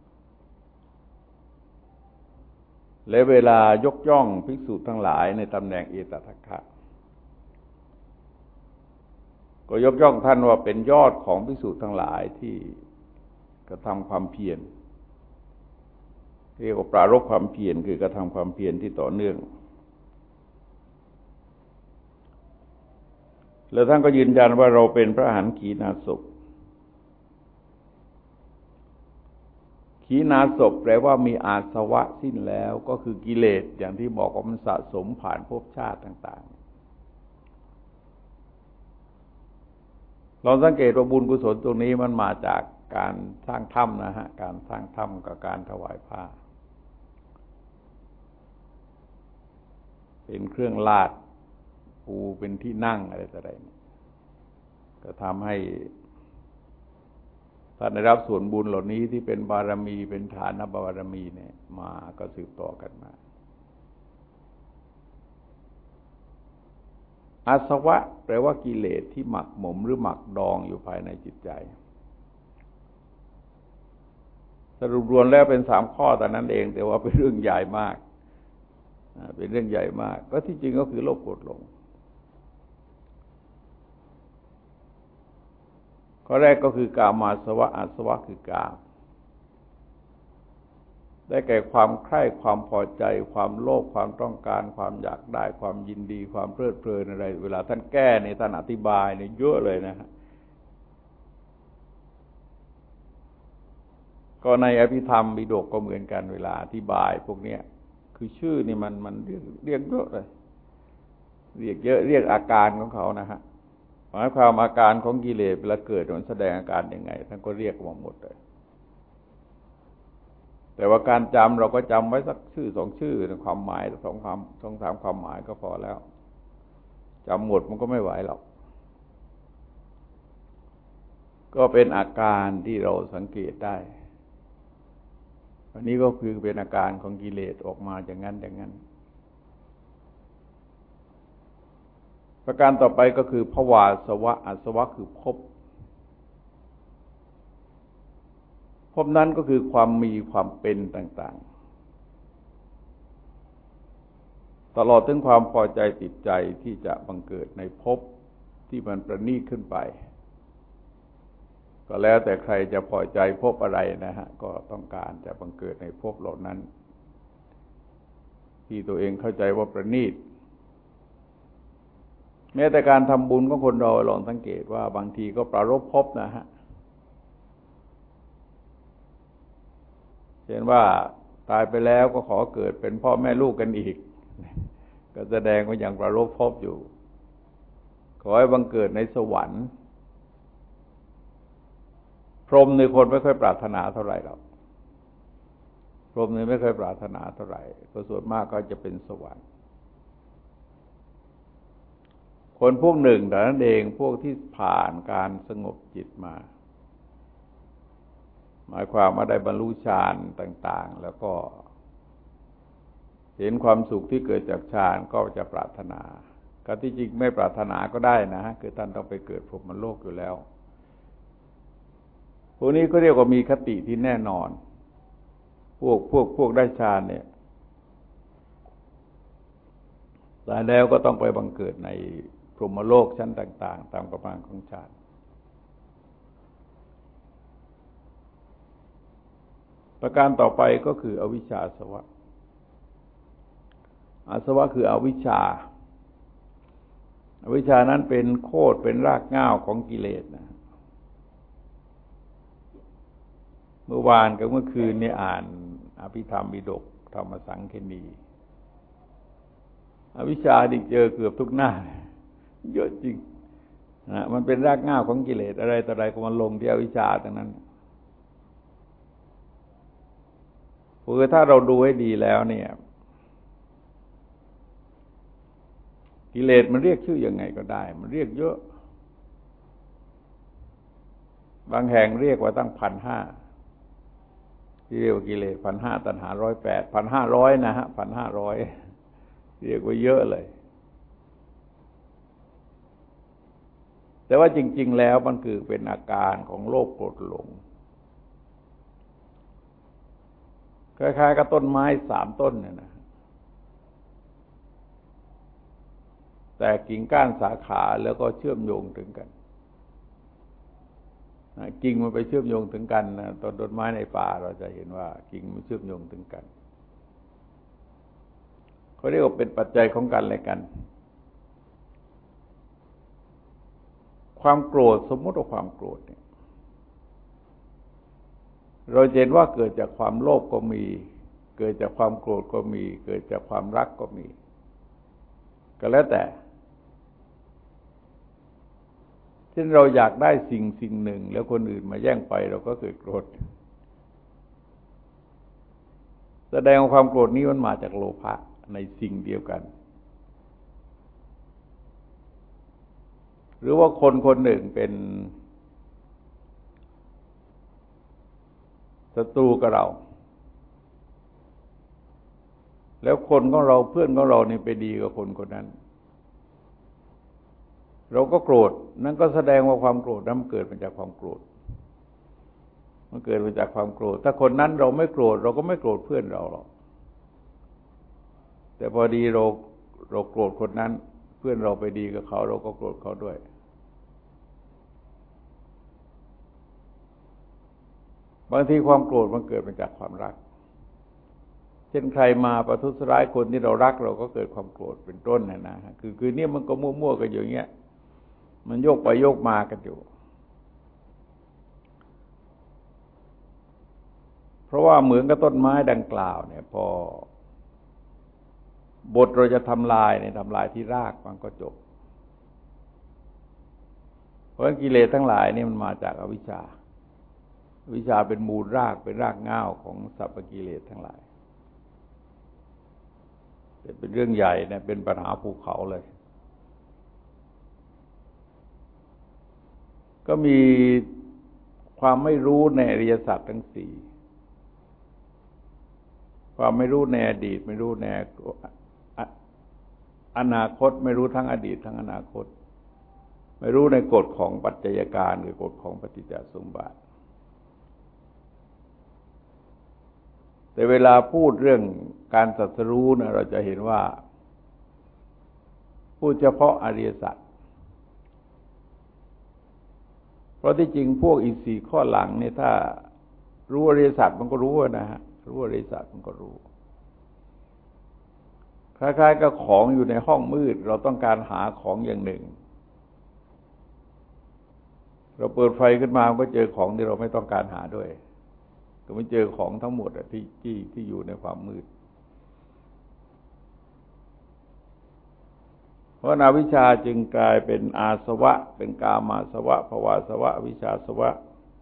และเวลายกย่องภิกษุทั้งหลายในตำแหน่งเอตทัคคะก็ยกย่องท่านว่าเป็นยอดของภิกษุทั้งหลายที่กระทำความเพียรเรียกว่าปรารภความเพียรคือกระทำความเพียรที่ต่อเนื่องแล้วท่านก็ยืนยันว่าเราเป็นพระอรหันต์ขีณาสพขีณาสพแปลว่ามีอาสวะสิ้นแล้วก็คือกิเลสอย่างที่บอกว่ามันสะสมผ่านภพชาติต่างๆเราสังเกตว่าบุญกุศลตรงนี้มันมาจากการสร้างถ้ำนะฮะการสร้างถ้ำกับการถวายผ้าเป็นเครื่องลาดปูเป็นที่นั่งอะไรต่ออะไรก็ทำให้ท่านได้รับส่วนบุญเหล่านี้ที่เป็นบารมีเป็นฐานบารมีเนี่ยมาก็สืบต่อกันมาอาสวะแปลว่ากิเลสที่หมักหมมหรือหมักดองอยู่ภายในจิตใจสรุปรวมแล้วเป็นสามข้อแต่นั้นเองแต่ว่าเป็นเรื่องใหญ่มากเป็นเรื่องใหญ่มากก็ที่จริงก็คือโลภโกรธหลงข้อแรกก็คือกามาสวะอาสวะคือกามได้แก่ความใคร่ความพอใจความโลภความต้องการความอยากได้ความยินดีความเพลิดเพลินอะไรเวลาท่านแก้ในท่านอธิบายเนี่ยเยอะเลยนะฮะก็ในอภิธรรมปิฎกก็เหมือนกันเวลาอธิบายพวกเนี้ยคือชื่อนี่มันมันเรียกเรียกเยอะเลยเรียกเยอะเรียกอาการของเขานะฮะหมายความอาการของกิเลสเวลาเกิดมันแสดงอาการยังไงท่านก็เรียกมาหมดเลยแต่ว่าการจำเราก็จำไว้สักชื่อสองชื่อความหมายสองความสองสามความหมายก็พอแล้วจำหมดมันก็ไม่ไหวหรอกก็เป็นอาการที่เราสังเกตได้อันนี้ก็คือเป็นอาการของกิเลสออกมาอย่างนั้นอย่างนั้นประการต่อไปก็คือภวาสวะอาสวะคือภพภพนั้นก็คือความมีความเป็นต่างๆตลอดถึงความพอใจติดใจที่จะบังเกิดในภพที่มันประณีตขึ้นไปก็แล้วแต่ใครจะพอใจภพอะไรนะฮะก็ต้องการจะบังเกิดในภพเหล่านั้นที่ตัวเองเข้าใจว่าประณีตแม้แต่การทำบุญของคนเราลองสังเกตว่าบางทีก็ปรารภภพนะฮะเช่นว่าตายไปแล้วก็ขอเกิดเป็นพ่อแม่ลูกกันอีกก็แสดงว่ายังปรารภภพอยู่ขอให้บังเกิดในสวรรค์พรหมในคนไม่ค่อยปรารถนาเท่าไหร่หรอกพรหมนี่ไม่ค่อยปรารถนาเท่าไหร่ก็ส่วนมากก็จะเป็นสวรรค์คนพวกหนึ่งแต่นั้นเองพวกที่ผ่านการสงบจิตมาหมายความว่าได้บรรลุฌานต่างๆแล้วก็เห็นความสุขที่เกิดจากฌานก็จะปรารถนาก็ที่จริงไม่ปรารถนาก็ได้นะคือท่านต้องไปเกิดพรหมโลกอยู่แล้วพวกนี้ก็เรียกว่ามีคติที่แน่นอนพวกพวกพวกได้ฌานเนี่ยตายแล้วก็ต้องไปบังเกิดในพรหมโลกชั้นต่างๆตามกำลังของฌานประการต่อไปก็คืออวิชชาอาสวะอาสวะคืออวิชชาอวิชชานั้นเป็นโคตรเป็นรากเหง้าของกิเลสนะเมื่อวานกับเมื่อคืนนี่อ่านอภิธรรมปิฎกธรรมสังคีนีอวิชชาดิเจอเกือบทุกหน้าเยอะจริงนะมันเป็นรากเหง้าของกิเลสอะไรต่ออะไรก็มาลงที่อวิชชาทั้งนั้นคือถ้าเราดูให้ดีแล้วเนี่ยกิเลสมันเรียกชื่อยังไงก็ได้มันเรียกเยอะบางแห่งเรียกว่าตั้งพันห้าที่เรียกว่ากิเลสพันห้าตัณหาร้อยแปดพันห้าร้อยนะฮะพันห้าร้อยเรียกว่าเยอะเลยแต่ว่าจริงๆแล้วมันคือเป็นอาการของโลภโกรธหลงคล้ายๆกับต้นไม้สามต้นเนี่ยนะแต่กิ่งก้านสาขาแล้วก็เชื่อมโยงถึงกันกิ่งมันไปเชื่อมโยงถึงกันนะต้นต้นไม้ในป่าเราจะเห็นว่ากิ่งมันเชื่อมโยงถึงกันเขาเรียกว่าเป็นปัจจัยของกันและกันความโกรธสมมติว่าความโกรธเนี่ยเราเห็นว่าเกิดจากความโลภก็มีเกิดจากความโกรธก็มีเกิดจากความรักก็มีก็แล้วแต่เช่นเราอยากได้สิ่งสิ่งหนึ่งแล้วคนอื่นมาแย่งไปเราก็เกิดโกรธแสดงว่าความโกรธนี้มันมาจากโลภะในสิ่งเดียวกันหรือว่าคนคนหนึ่งเป็นศัตรูกับเราแล้วคนของเราเพื่อนของเรานี่ไปดีกับคนคนนั้นเราก็โกรธนั่นก็แสดงว่าความโกรธนั้นเกิดมาจากความโกรธมันเกิดมาจากความโกรธถ้าคนนั้นเราไม่โกรธเราก็ไม่โกรธเพื่อนเราหรอกแต่พอดีเราเราโกรธคนนั้นเพื่อนเราไปดีกับเขาเราก็โกรธเขาด้วยบางทีความโกรธมันเกิดมาจากความรักเช่นใครมาประทุษร้ายคนที่เรารักเราก็เกิดความโกรธเป็นต้นนะนะคือคือเนี่ยมันก็มั่วๆกันอยู่อย่างเงี้ยมันโยกไปโยกมากันอยู่เพราะว่าเหมือนกับต้นไม้ดังกล่าวเนี่ยพอบทเราจะทำลายเนี่ยทำลายที่รากมันก็จบเพราะกิเลสทั้งหลายนี่มันมาจากอวิชชาอวิชชาเป็นมูลรากเป็นรากเหง้าของสรรพกิเลสทั้งหลายเป็นเรื่องใหญ่เนี่ยเป็นปัญหาภูเขาเลยก็มีความไม่รู้ในอริยสัจทั้งสี่ความไม่รู้ในอดีตไม่รู้ในอนาคตไม่รู้ทั้งอดีตทั้งอนาคตไม่รู้ในกฎของปัจจัยการหรือกฎของปฏิจจสมบัติแต่เวลาพูดเรื่องการตรัสรู้นะเราจะเห็นว่าพูดเฉพาะอริยสัจเพราะที่จริงพวกอีกสี่ข้อหลังเนี่ยถ้ารู้อริยสัจมันก็รู้นะฮะรู้อริยสัจมันก็รู้คล้ายๆกับของอยู่ในห้องมืดเราต้องการหาของอย่างหนึ่งเราเปิดไฟขึ้นมาก็เจอของที่เราไม่ต้องการหาด้วยก็ไม่เจอของทั้งหมดที่ที่ที่อยู่ในความมืดเพราะอวิชชาจึงกลายเป็นอาสวะเป็นกามาสวะภวาสวะวิชชาสวะ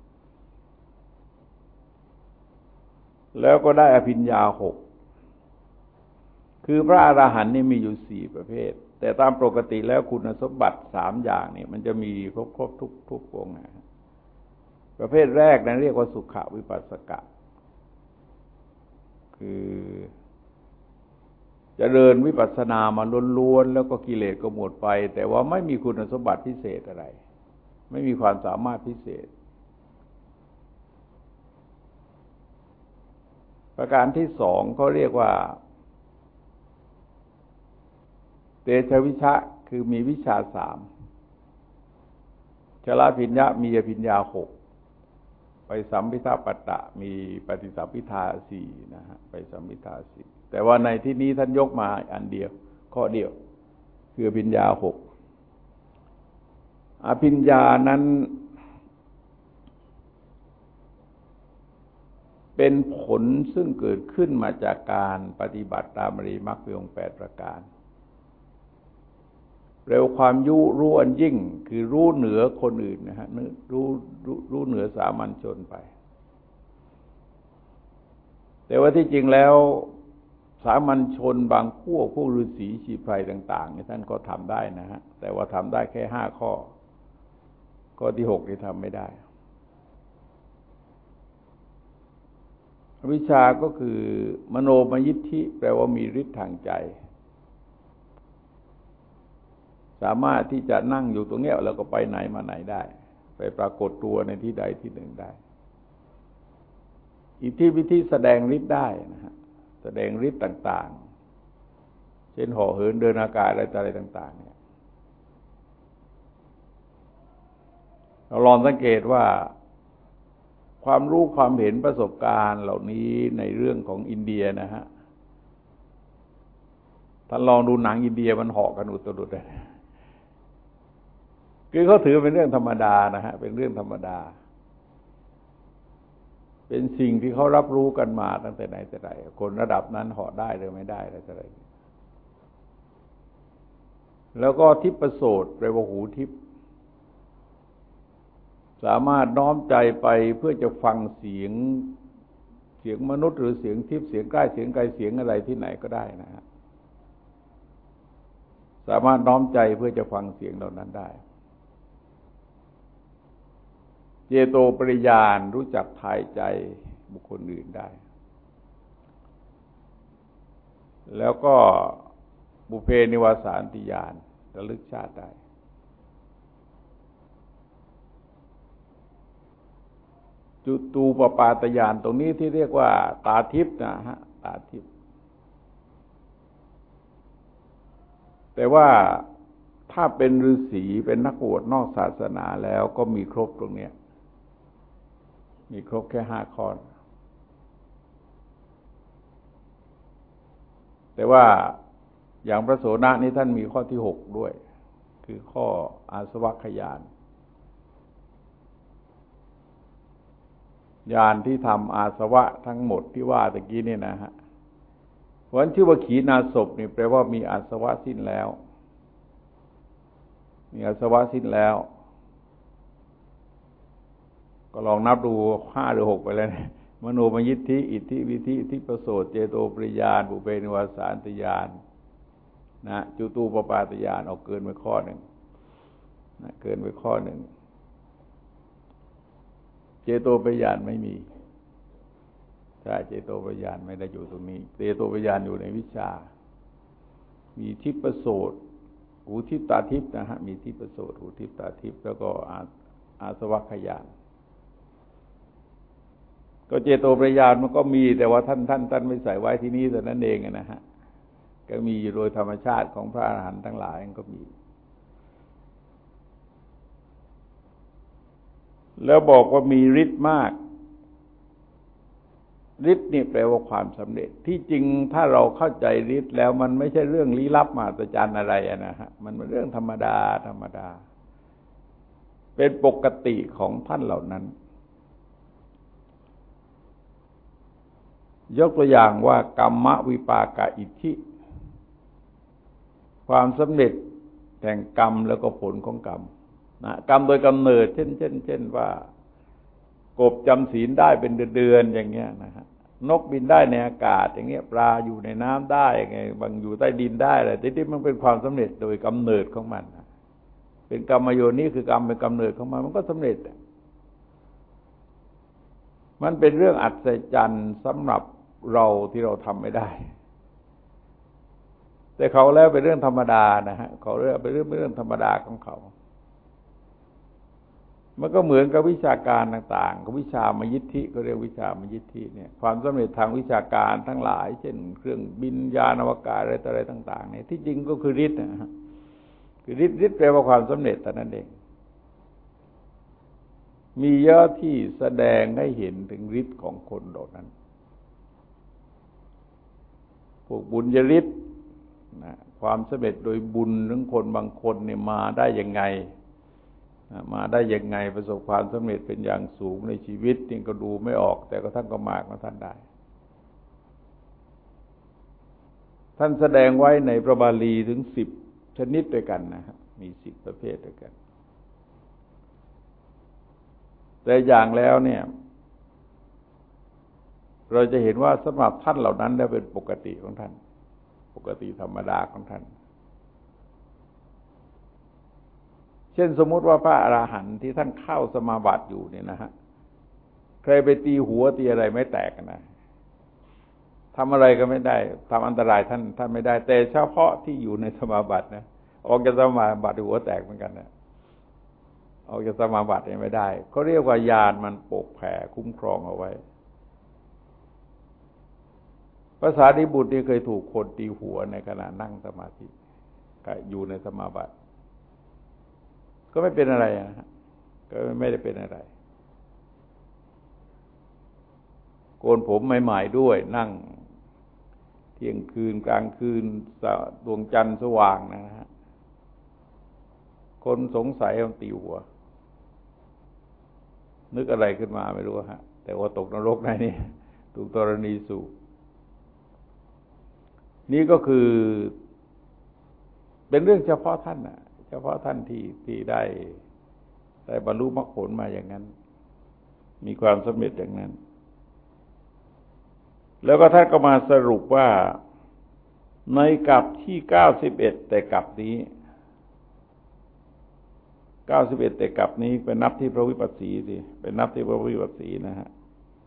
แล้วก็ได้อภิญญาหกคือพระอรหันต์นี่มีอยู่สี่ประเภทแต่ตามปกติแล้วคุณสมบัติสามอย่างนี่มันจะมีครบครบทุกทุกวงนะประเภทแรกนั้นเรียกว่าสุขวิปัสสกะคือเจริญวิปัสสนามาล้วนๆแล้วก็กิเลสก็หมดไปแต่ว่าไม่มีคุณสมบัติพิเศษอะไรไม่มีความสามารถพิเศษประการที่สองเขาเรียกว่าเตชะวิชะคือมีวิชาสามชลพิญญะมีอภิญญาหกไปสัมพิทาปัตตะมีปฏิสัมพิทาสี่นะฮะไปสัมพิทาสี่แต่ว่าในที่นี้ท่านยกมาอันเดียวข้อเดียวคืออภิญญาหกอภิญญานั้นเป็นผลซึ่งเกิดขึ้นมาจากการปฏิบัติตามอริยมรรคมีองค์แปดประการเร็วความยุรู้อันยิ่งคือรู้เหนือคนอื่นนะฮะรู้รู้รู้เหนือสามัญชนไปแต่ว่าที่จริงแล้วสามัญชนบางพวกพวกฤาษีชีไพรต่างๆเนี่ยท่านก็ทำได้นะฮะแต่ว่าทำได้แค่ห้าข้อข้อที่หกที่ทำไม่ได้อวิชชาก็คือมโนมยิทธิแปลว่ามีฤทธิ์ทางใจสามารถที่จะนั่งอยู่ตรงนี้แล้วก็ไปไหนมาไหนได้ไปปรากฏตัวในที่ใดที่หนึ่งได้อิทธิวิธีแสดงฤทธิ์ได้นะฮะแสดงฤทธิ์ต่างๆเช่นห่อเหินเดินอากาศอะไรอะไรต่างๆเนี่ยเราลองสังเกตว่าความรู้ความเห็นประสบการณ์เหล่านี้ในเรื่องของอินเดียนะฮะท่านลองดูหนังอินเดียมันเหาะกันอุตรุดเลยคือเขาถือเป็นเรื่องธรรมดานะฮะเป็นเรื่องธรรมดาเป็นสิ่งที่เขารับรู้กันมาตั้งแต่ไหนแต่ไรคนระดับนั้นเหาะได้หรือไม่ได้อะไรต่ออะไรแล้วก็ทิพโสตแปลว่าหูทิพย์สามารถน้อมใจไปเพื่อจะฟังเสียงเสียงมนุษย์หรือเสียงทิพย์เสียงใกล้เสียงไกลเสียงอะไรที่ไหนก็ได้นะฮะสามารถน้อมใจเพื่อจะฟังเสียงเหล่านั้นได้เจโตปริญาณรู้จักทายใจบุคคลอื่นได้แล้วก็บุพเพนิวาสานติญาณระลึกชาติได้จุตูปปาตญาณตรงนี้ที่เรียกว่าตาทิพย์นะฮะตาทิพย์แต่ว่าถ้าเป็นฤาษีเป็นนักบวชนอกศาสนาแล้วก็มีครบตรงนี้มีครบแค่ห้าข้อแต่ว่าอย่างพระโสดานี้ท่านมีข้อที่หกด้วยคือข้ออาสวัคญาณญาณที่ทำอาสวะทั้งหมดที่ว่าตะกี้นี่นะฮะเพราะฉะนั้นชื่อว่าขีณาสพนี่แปลว่ามีอาสวะสิ้นแล้วมีอาสวะสิ้นแล้วก็ลองนับดูห้าหรือหกไปแล้วนะมโนมยิทธิอิทธิวิธิทิพโสตเจโตปริญาณบุพเพนิวาสานติญาณนะจุตูปปาตญาณเอาเกินไปข้อหนึ่งนะเกินไปข้อหนึ่งเจโตปริญาณไม่มีใช่เจโตปริญาณไม่ได้อยู่ตรงนี้เจโตปริญาณอยู่ในวิชามีทิพโสตหูทิพตาทิพนะฮะมีทิพโสตหูทิพตาทิพแล้วก็อาอาสวัคญาณก็เจโตปริญาณมันก็มีแต่ว่าท่านท่านท่านไม่ใส่ไว้ที่นี้แต่นั้นเองนะฮะก็มีอยู่โดยธรรมชาติของพระอรหันต์ทั้งหลายก็มีแล้วบอกว่ามีฤทธิ์มากฤทธิ์นี่แปลว่าความสำเร็จที่จริงถ้าเราเข้าใจฤทธิ์แล้วมันไม่ใช่เรื่องลี้ลับมหัศจรรย์อะไรนะฮะมันเป็นเรื่องธรรมดาธรรมดาเป็นปกติของท่านเหล่านั้นยกตัวอย่างว่ากรรมวิปากอิทธิความสำเร็จแห่งกรรมแล้วก็ผลของกรรมนะกรรมโดยกำเนิดเช่นเช่นเช่นว่ากบจำศีลได้เป็นเดือนๆอย่างเงี้ยนะฮะนกบินได้ในอากาศอย่างเงี้ยปลาอยู่ในน้ำได้ไงบางอยู่ใต้ดินได้อะไรที่ที่มันเป็นความสำเร็จโดยกำเนิดของมันเป็นกรรมโยนิคือกรรมเป็นกำเนิดของมันมันก็สำเร็จมันเป็นเรื่องอัศจรรย์สำหรับเราที่เราทำไม่ได้แต่เขาแล้วเป็นเรื่องธรรมดานะฮะเขาเรียกเป็นเรื่องเป็นเรื่องธรรมดาของเขามันก็เหมือนกับวิชาการต่างๆกับวิชามยิทธิก็เรียกวิชามยิทธิเนี่ยความสำเร็จทางวิชาการทั้งหลายเช่นเครื่องบินยานอวกาศอะไรต่ออะไรต่างๆเนี่ยที่จริงก็คือฤทธิ์นะฮะคือฤทธิ์ฤทธิ์แปลว่าความสำเร็จแต่นั้นเองมีเยอะที่แสดงให้เห็นถึงฤทธิ์ของคนเหล่านั้นพวกบุญญาฤทธิ์นะความสำเร็จโดยบุญของคนบางคนเนี่ยมาได้ยังไงมาได้ยังไงประสบความสำเร็จเป็นอย่างสูงในชีวิตนี่ก็ดูไม่ออกแต่ก็ท่านก็มาของท่านได้ท่านแสดงไว้ในพระบาลีถึงสิบชนิดด้วยกันนะครับมีสิบประเภทด้วยกันแต่อย่างแล้วเนี่ยเราจะเห็นว่าสำหรับท่านเหล่านั้นได้เป็นปกติของท่านปกติธรรมดาของท่านเช่นสมมุติว่าพระอรหันต์ที่ท่านเข้าสมาบัติอยู่เนี่ยนะฮะใครไปตีหัวตีอะไรไม่แตกนะทำอะไรก็ไม่ได้ทำอันตรายท่านท่านไม่ได้แต่เฉพาะที่อยู่ในสมาบัตินะออกจากสมาบัติหัวแตกเหมือนกันนะออกจากสมาบัติไม่ได้เขาเรียกว่าญาณมันปกแผ่คุ้มครองเอาไว้พระสารีบุตรนี่เคยถูกคนตีหัวในขณะนั่งสมาธิอยู่ในสมาบัติก็ไม่เป็นอะไรนะฮะก็ไม่ได้เป็นอะไรโกนผมใหม่ๆด้วยนั่งเที่ยงคืนกลางคืนดวงจันทร์สว่างนะฮะคนสงสัยมันตีหัวนึกอะไรขึ้นมาไม่รู้ฮะแต่ว่าตกนรกในนี่ถูกธรณีสูบนี่ก็คือเป็นเรื่องเฉพาะท่านนะเฉพาะท่านที่ที่ได้ได้บรรลุมรรคผลมาอย่างนั้นมีความสำเร็จอย่างนั้นแล้วก็ท่านก็มาสรุปว่าในกลับที่เก้าสิบเอ็ดแต่กลับนี้เก้าสิบเอ็ดแต่กลับนี้เป็นนับที่พระวิปัสสีสิเป็นนับที่พระวิปัสสีนะฮะ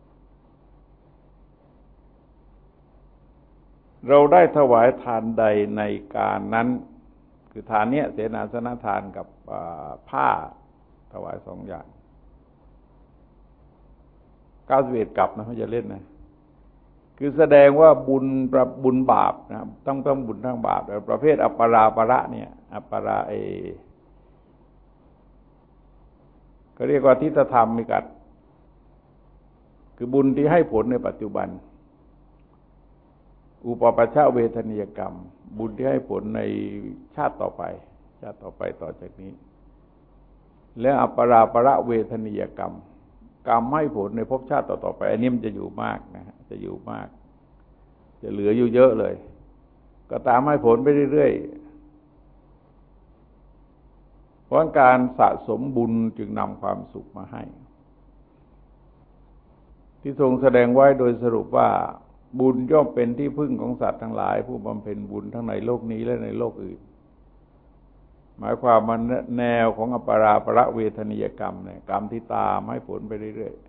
เราได้ถวายทานใดในการนั้นคือทานเนี้ยเสนาสนะทานกับผ้าถวายสองอย่างเก้าสิบเอ็ดกลับนะไม่จะเล่นนะคือแสดงว่าบุญประบุญบาปนะต้องต้องบุญทั้งบาปแต่ประเภทอัปปราประเนี่ยอัปปราเอก็เรียกว่าทิฏฐธรรมมิกัดคือบุญที่ให้ผลในปัจจุบันอุปปัชชะเวทนิยกรรมบุญที่ให้ผลในชาติต่อไปชาติต่อไปต่อจากนี้และอัปปราประเวทนิยกรรมกรรมให้ผลในภพชาติต่อๆไปอันนี้มันจะอยู่มากนะฮะจะอยู่มากจะเหลืออยู่เยอะเลยก็ตามให้ผลไปเรื่อยๆเพราะการสะสมบุญจึงนำความสุขมาให้ที่ทรงแสดงไว้โดยสรุปว่าบุญย่อมเป็นที่พึ่งของสัตว์ทั้งหลายผู้บำเพ็ญบุญทั้งในโลกนี้และในโลกอื่นหมายความมันแนวของอัปปราประเวทนิยกรรมเนี่ยกรรมที่ตามให้ผลไปเรื่อย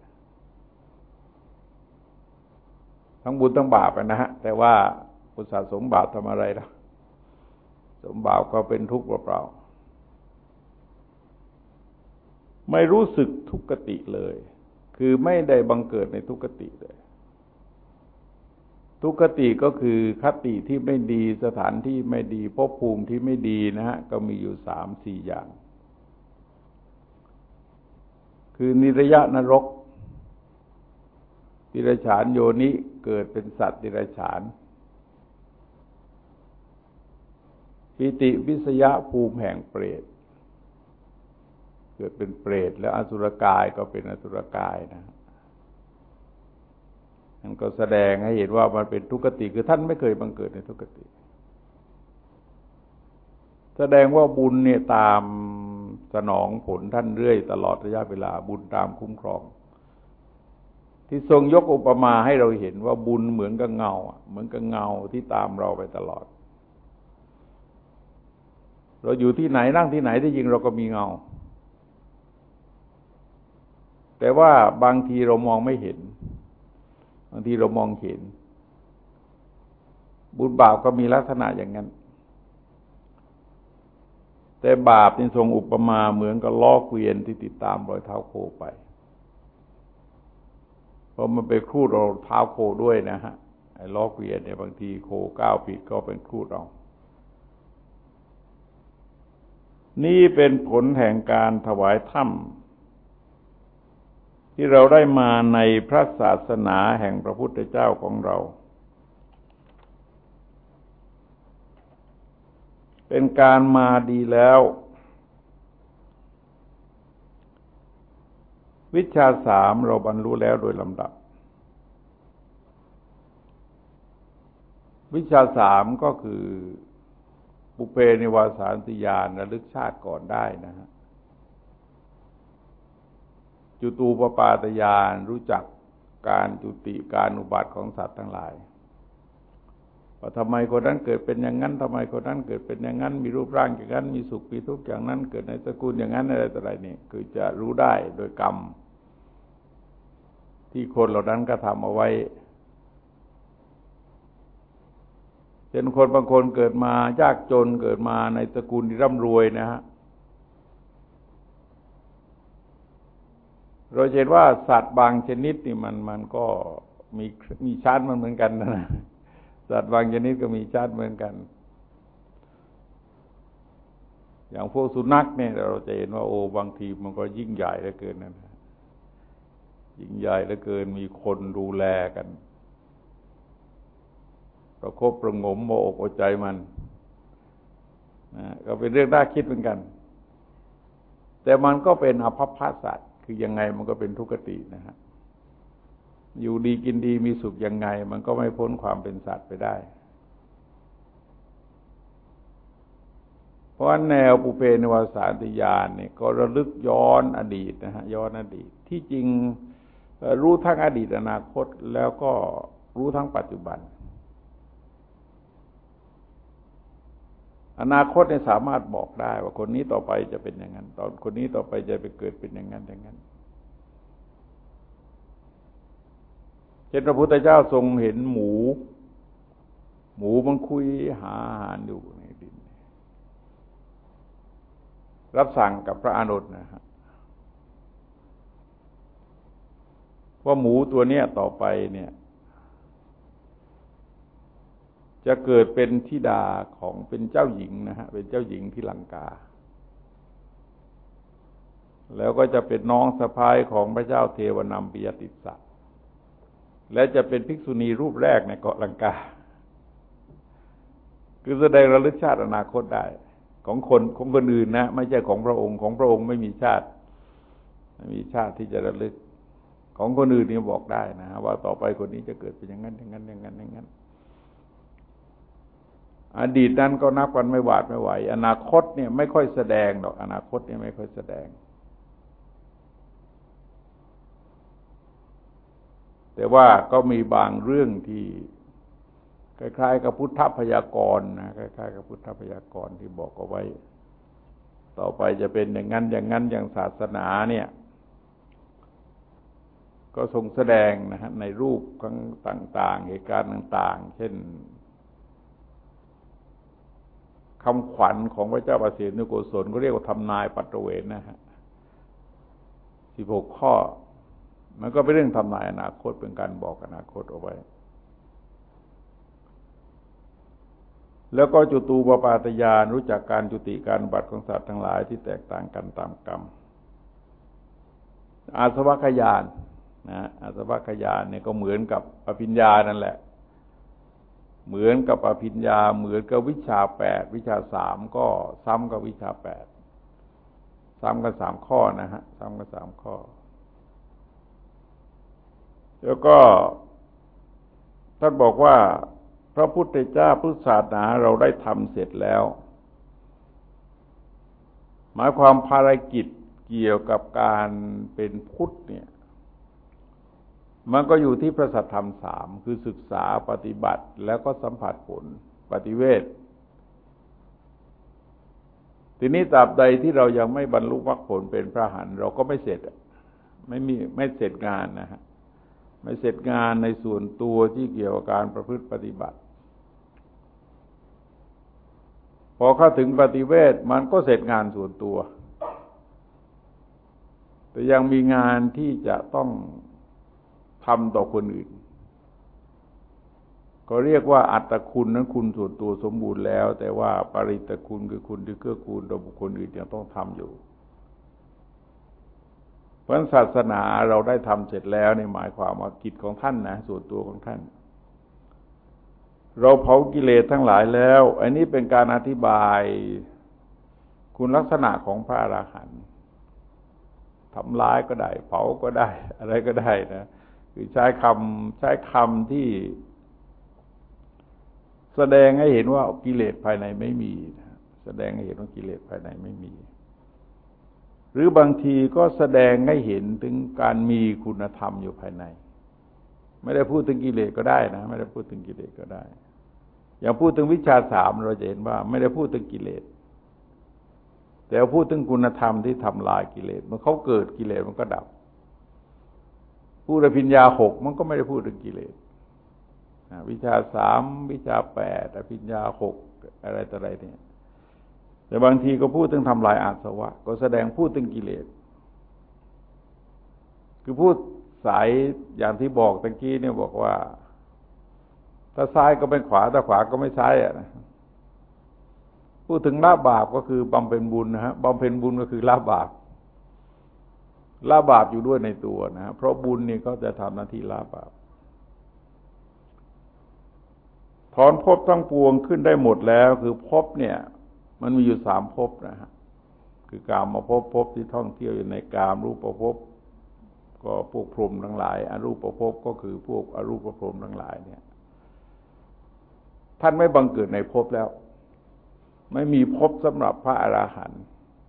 ๆทั้งบุญทั้งบาปนะฮะแต่ว่าผู้สะสมบาปทำอะไรล่ะสมบาปก็เป็นทุกข์เปล่าๆไม่รู้สึกทุกขติเลยคือไม่ได้บังเกิดในทุกขติเลยทุกขติก็คือคติที่ไม่ดีสถานที่ไม่ดีภพภูมิที่ไม่ดีนะฮะก็มีอยู่สามสี่อย่างคือนิรยนรกติรฉานโยนิเกิดเป็นสัตว์ติรฉานปิติวิสยภูมิแห่งเปรตเกิดเป็นเปรตแล้วอสุรกายก็เป็นอสุรกายนะนั่นก็แสดงให้เห็นว่ามันเป็นทุกขติคือท่านไม่เคยบังเกิดในทุกขติแสดงว่าบุญเนี่ยตามสนองผลท่านเรื่อยตลอดระยะเวลาบุญตามคุ้มครองที่ทรงยกอุปมาให้เราเห็นว่าบุญเหมือนกับเงาเหมือนกับเงาที่ตามเราไปตลอดเราอยู่ที่ไหนนั่งที่ไหนที่จริงเราก็มีเงาแต่ว่าบางทีเรามองไม่เห็นบางทีเรามองเห็นบุญบาปก็มีลักษณะอย่างนั้นแต่บาปนี่ทรงอุปมาเหมือนกับล้อเกวียนที่ติดตามรอยเท้าโคไปเพราะมันไปครูดเราเท้าโคด้วยนะฮะไอ้ล้อเกวียนเนี่ยบางทีโคก้าวผิดก็เป็นครูดเรานี่เป็นผลแห่งการถวายถ้ำที่เราได้มาในพระศาสนาแห่งพระพุทธเจ้าของเราเป็นการมาดีแล้ววิชาสามเราบรรลุแล้วโดยลำดับวิชาสามก็คือปุเพนิวาสานติญาณระลึกชาติก่อนได้นะฮะจุตูปปาตญาณรู้จักการจุติการอุบัติของสัตว์ทั้งหลายว่าทำไมคนนั้นเกิดเป็นอย่างนั้นทำไมคนนั้นเกิดเป็นอย่างนั้นมีรูปร่างอย่างนั้นมีสุขมีทุกข์อย่างนั้นเกิดในตระกูลอย่างนั้นอะไรต่ออะไรนี่คือจะรู้ได้โดยกรรมที่คนเหล่านั้นก็ทำเอาไว้เช่นคนบางคนเกิดมายากจนเกิดมาในตระกูลที่ร่ำรวยนะฮะเราเห็นว่าสัตว์บางชนิดนี่มันมันก็มีมีชาติมันเหมือนกันนะสัตว์บางชนิดก็มีชาติเหมือนกันอย่างพวกสุนัขเนี่ยเราจะเห็นว่าโอ้บางทีมันก็ยิ่งใหญ่เหลือเกินนะยิ่งใหญ่เหลือเกินมีคนดูแลกันประคบประงมโมอกเอาใจมันนะก็เป็นเรื่องน่าคิดเหมือนกันแต่มันก็เป็นอภัพพสัตว์คือยังไงมันก็เป็นทุกขตินะฮะอยู่ดีกินดีมีสุขยังไงมันก็ไม่พ้นความเป็นสัตว์ไปได้เพราะแนวปุเพนิวาสานติญาณเนี่ยก็ระลึกย้อนอดีตนะฮะย้อนอดีตที่จริงรู้ทั้งอดีตอนาคตแล้วก็รู้ทั้งปัจจุบันอนาคตเนี่ยสามารถบอกได้ว่าคนนี้ต่อไปจะเป็นอย่างนั้นตอนคนนี้ต่อไปจะไปเกิดเป็นอย่างนั้นอย่างนั้นเช่นพระพุทธเจ้าทรงเห็นหมูหมูมันคุยหาอาหารอยู่ในดินรับสั่งกับพระอานนท์นะฮะว่าหมูตัวเนี้ยต่อไปเนี่ยจะเกิดเป็นธิดาของเป็นเจ้าหญิงนะฮะเป็นเจ้าหญิงที่ลังกาแล้วก็จะเป็นน้องสะพ้ายของพระเจ้าเทวนัมปิยติสสะและจะเป็นภิกษุณีรูปแรกในเกาะลังกาคือแสดงระลึกชาติอนาคตได้ของคนของคนอื่นนะไม่ใช่ของพระองค์ของพระองค์ไม่มีชาติไม่มีชาติที่จะระลึกของคนอื่นนี่บอกได้นะว่าต่อไปคนนี้จะเกิดเป็นอย่างนั้นอย่างนั้นอย่างนั้นอย่างนั้นอดีตนั้นก็นับกันไม่หวาดไม่ไหวอนาคตเนี่ยไม่ค่อยแสดงหรอกอนาคตเนี่ยไม่ค่อยแสดงแต่ว่าก็มีบางเรื่องที่คล้ายๆกับพุทธพยากรณ์นะคล้ายๆกับพุทธพยากรณ์ที่บอกเอาไว้ต่อไปจะเป็นอย่างนั้นอย่างนั้นอย่างศาสนาเนี่ยก็ทรงแสดงนะฮะในรูปครั้งต่างๆเหตุการณ์ต่างๆเช่นคำขวัญของพระเจ้าประเสริฐนุโกศลก็เรียกว่าทำนายปัตตเวณนะฮะสิบหกข้อมันก็เป็นเรื่องทำนายอนาคตเป็นการบอกอนาคตเอาไว้แล้วก็จุตูปปาตญาณรู้จักการจุติการบัติของสัตว์ทั้งหลายที่แตกต่างกันตามกรรมอาสวัคญาณนะอาสวัคญาณเนี่ยก็เหมือนกับอภิญญานั่นแหละเหมือนกับอภิญญาเหมือนกับวิชาแปดวิชาสามก็ซ้ำกับวิชาแปดซ้ำกันสามข้อนะฮะซ้ำกันสามข้อแล้วก็ท่านบอกว่าพระพุทธเจ้าพุทธศาสนาเราได้ทำเสร็จแล้วหมายความภารกิจเกี่ยวกับการเป็นพุทธเนี่ยมันก็อยู่ที่พระสัทธรรมสามคือศึกษาปฏิบัติแล้วก็สัมผัสผลปฏิเวททีนี้ตราบใดที่เรายังไม่บรรลุมรรคผลเป็นพระอรหันต์เราก็ไม่เสร็จไม่มีไม่เสร็จงานนะฮะไม่เสร็จงานในส่วนตัวที่เกี่ยวกับการประพฤติปฏิบัติพอเข้าถึงปฏิเวทมันก็เสร็จงานส่วนตัวแต่ยังมีงานที่จะต้องทำต่อคนอื่นก็เรียกว่าอัตตคุณนั้นคุณส่วนตัวสมบูรณ์แล้วแต่ว่าปริตตคุณคือคุณที่เกื้อกูลต่อบุคคลอื่นยังต้องทำอยู่เพราะศาสนาเราได้ทำเสร็จแล้วในหมายความว่ากิจของท่านนะส่วนตัวของท่านเราเผากิเลสทั้งหลายแล้วอันนี้เป็นการอธิบายคุณลักษณะของพระอรหันต์ทำลายก็ได้เผาก็ได้อะไรก็ได้นะคือใช้คำใช้คำที่แสดงให้เห็นว่ากิเลสภายในไม่มีแสดงให้เห็นว่ากิเลสภายในไม่มีหรือบางทีก็แสดงให้เห็นถึงการมีคุณธรรมอยู่ภายในไม่ได้พูดถึงกิเลสก็ได้นะไม่ได้พูดถึงกิเลสก็ได้อย่างพูดถึงวิชาสามเราจะเห็นว่าไม่ได้พูดถึงกิเลสแต่พูดถึงคุณธรรมที่ทำลายกิเลสเมื่อเขาเกิดกิเลสมันก็ดับพูดอภิญญาหกมันก็ไม่ได้พูดถึงกิเลสวิชาสามวิชาแปดอภิญญาหกอะไรต่ออะไรเนี่ยแต่บางทีก็พูดถึงทำลายอาสวะก็แสดงพูดถึงกิเลสคือพูดสายอย่างที่บอกตะกี้เนี่ยบอกว่าถ้าซ้ายก็เป็นขวาถ้าขวาก็ไม่ซ้ายอ่ะพูดถึงละบาปก็คือบำเพ็ญบุญนะฮะบำเพ็ญบุญก็คือละบาปละบาปอยู่ด้วยในตัวนะฮะเพราะบุญนี่ก็จะทำหน้าที่ละบาปถอนภพทั้งปวงขึ้นได้หมดแล้วคือภพเนี่ยมันมีอยู่สามภพนะฮะคือกามภพภพที่ท่องเที่ยวอยู่ในกามรูปภพก็พวกพรหมทั้งหลายอรูปภพก็คือพวกอรูปพรหมทั้งหลายเนี่ยท่านไม่บังเกิดในภพแล้วไม่มีภพสำหรับพระอรหันต์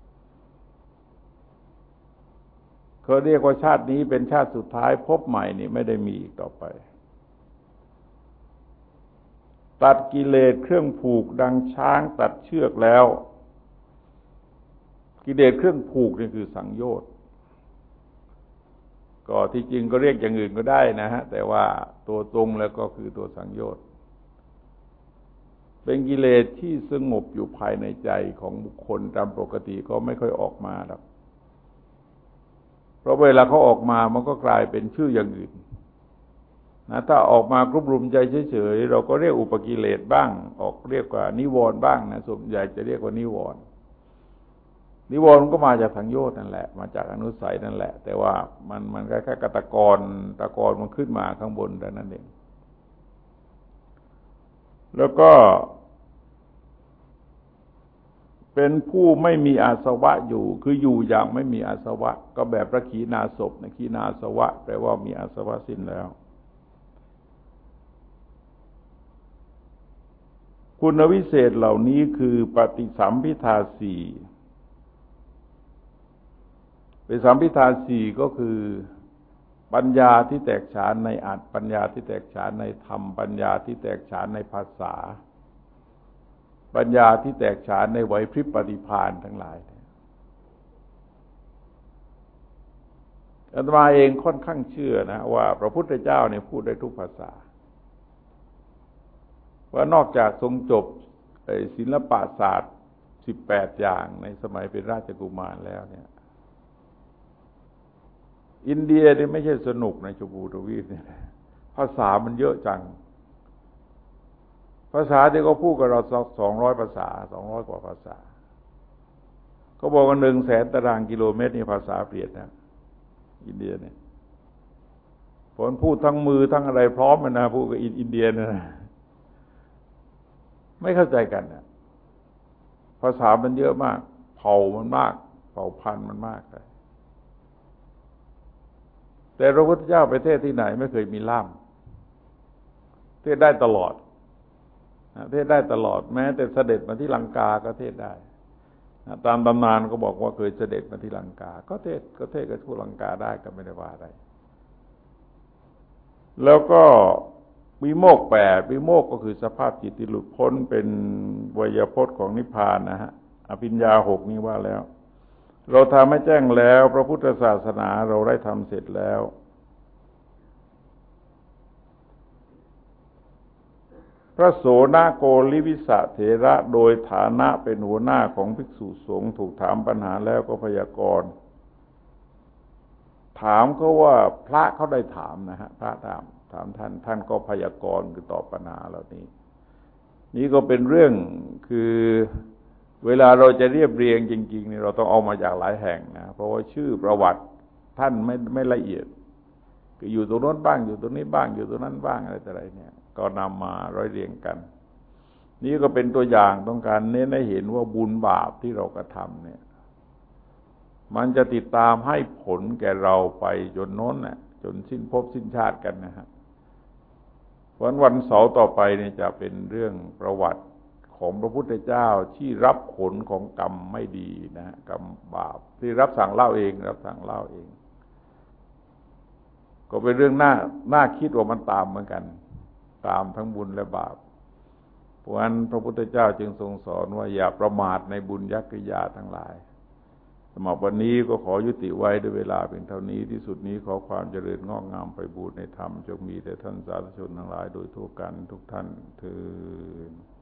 เขาเรียกว่าชาตินี้เป็นชาติสุดท้ายภพใหม่นี่ไม่ได้มีอีกต่อไปตัดกิเลสเครื่องผูกดังช้างตัดเชือกแล้วกิเลสเครื่องผูกนี่คือสังโยชน์ก็ที่จริงก็เรียกอย่างอื่นก็ได้นะฮะแต่ว่าตัวตรงแล้วก็คือตัวสังโยชน์เป็นกิเลสที่สงบอยู่ภายในใจของบุคคลตามปกติก็ไม่ค่อยออกมาหรอกเพราะเวลาเขาออกมามันก็กลายเป็นชื่ออย่างอื่นนะถ้าออกมากรุบรุมใจเฉยๆเราก็เรียกอุปกิเลสบ้างออกเรียกว่านิวรณ์บ้างนะส่วนใหญ่จะเรียกว่านิวรณ์นิวรณ์ก็มาจากสังโยชน์นั่นแหละมาจากอนุสัยนั่นแหละแต่ว่ามันมันคล้ายๆกับตะกอนตะกอนมันขึ้นมาข้างบนแต่นั้นเองแล้วก็เป็นผู้ไม่มีอาสวะอยู่คืออยู่อย่างไม่มีอาสวะก็แบบพระขีณาสพนะขีณาสวะแปลว่ามีอาสวะสิ้นแล้วคุณวิเศษเหล่านี้คือปฏิสัมภิทาสี่ปฏิสัมภิทาสี่ก็คือปัญญาที่แตกฉานในอัตถ์ปัญญาที่แตกฉานในธรรมปัญญาที่แตกฉานในภาษาปัญญาที่แตกฉานในไหวพริบปฏิภาณทั้งหลายอาตมาเองค่อนข้างเชื่อนะว่าพระพุทธเจ้าเนี่ยพูดได้ทุกภาษาว่านอกจากทรงจบศิลปศาสตร์สิบแปดอย่างในสมัยเป็นราชกุมารแล้วเนี่ยอินเดียนี่ไม่ใช่สนุกในชมพูทวีปเนี่ยภาษามันเยอะจังภาษาที่เขาพูดกับเราสองร้อยภาษาสองร้อยกว่าภาษาเขาบอกว่าหนึ่งแสนตารางกิโลเมตรนี่ภาษาเปลี่ยนนะอินเดียเนี่ยผลพูดทั้งมือทั้งอะไรพร้อมมันนะพูดกับอินเดียนะไม่เข้าใจกันนะภาษามันเยอะมากเผ่ามันมากเผ่าพันธุ์มันมากเลยแต่พระพุทธเจ้าไปเทศที่ไหนไม่เคยมีล่ามเทศได้ตลอดเทศได้ตลอดแม้แต่เสด็จมาที่ลังกาก็เทศได้ตามตำนานก็บอกว่าเคยเสด็จมาที่ลังกาก็เทศก็เทศกับทูตลังกาได้ก็ไม่ได้ว่าอะไรแล้วก็วิโมกข์แปดวิโมกข์ก็คือสภาพจิตที่หลุดพ้นเป็นไวยพจน์ของนิพพานนะฮะอภิญญาหกนี้ว่าแล้วเราทำให้แจ้งแล้วพระพุทธศาสนาเราได้ทำเสร็จแล้วพระโสนโกลิวิสะเถระโดยฐานะเป็นหัวหน้าของภิกษุสงฆ์ถูกถามปัญหาแล้วก็พยากรณ์ถามเขาว่าพระเขาได้ถามนะฮะพระถามถามท่านท่านก็พยากรณ์คือตอบปัญหาเหล่านี้นี่ก็เป็นเรื่องคือเวลาเราจะเรียบเรียงจริงๆนี่เราต้องเอามาจากหลายแห่งนะเพราะว่าชื่อประวัติท่านไม่ไม่ละเอียดคืออยู่ตรงโน้นบ้างอยู่ตรงนี้บ้างอยู่ตรงนั้นบ้างอะไรต่ออะไรเนี่ยก็นำมาร้อยเรียงกันนี่ก็เป็นตัวอย่างต้องการเน้นให้เห็นว่าบุญบาปที่เรากระทำเนี่ยมันจะติดตามให้ผลแก่เราไปจนโน้นน่ะจนสิ้นภพสิ้นชาติกันนะฮะวันวันเสาร์ต่อไปเนี่ยจะเป็นเรื่องประวัติของพระพุทธเจ้าที่รับผลของกรรมไม่ดีนะกรรมบาปที่รับสั่งเล่าเองรับสั่งเล่าเองก็เป็นเรื่องน่าน่าคิดว่ามันตามเหมือนกันตามทั้งบุญและบาปเพราะฉะนั้นพระพุทธเจ้าจึงทรงสอนว่าอย่าประมาทในบุญยักกิยาทั้งหลายสำหรับวันนี้ก็ขอยุติไว้ด้วยเวลาเพียงเท่านี้ที่สุดนี้ขอความเจริญงอกงามไปบูรณนในธรรมจงมีแด่ท่านสาธุชนทั้งหลายโดยทั่วกันทุกท่านเทอญ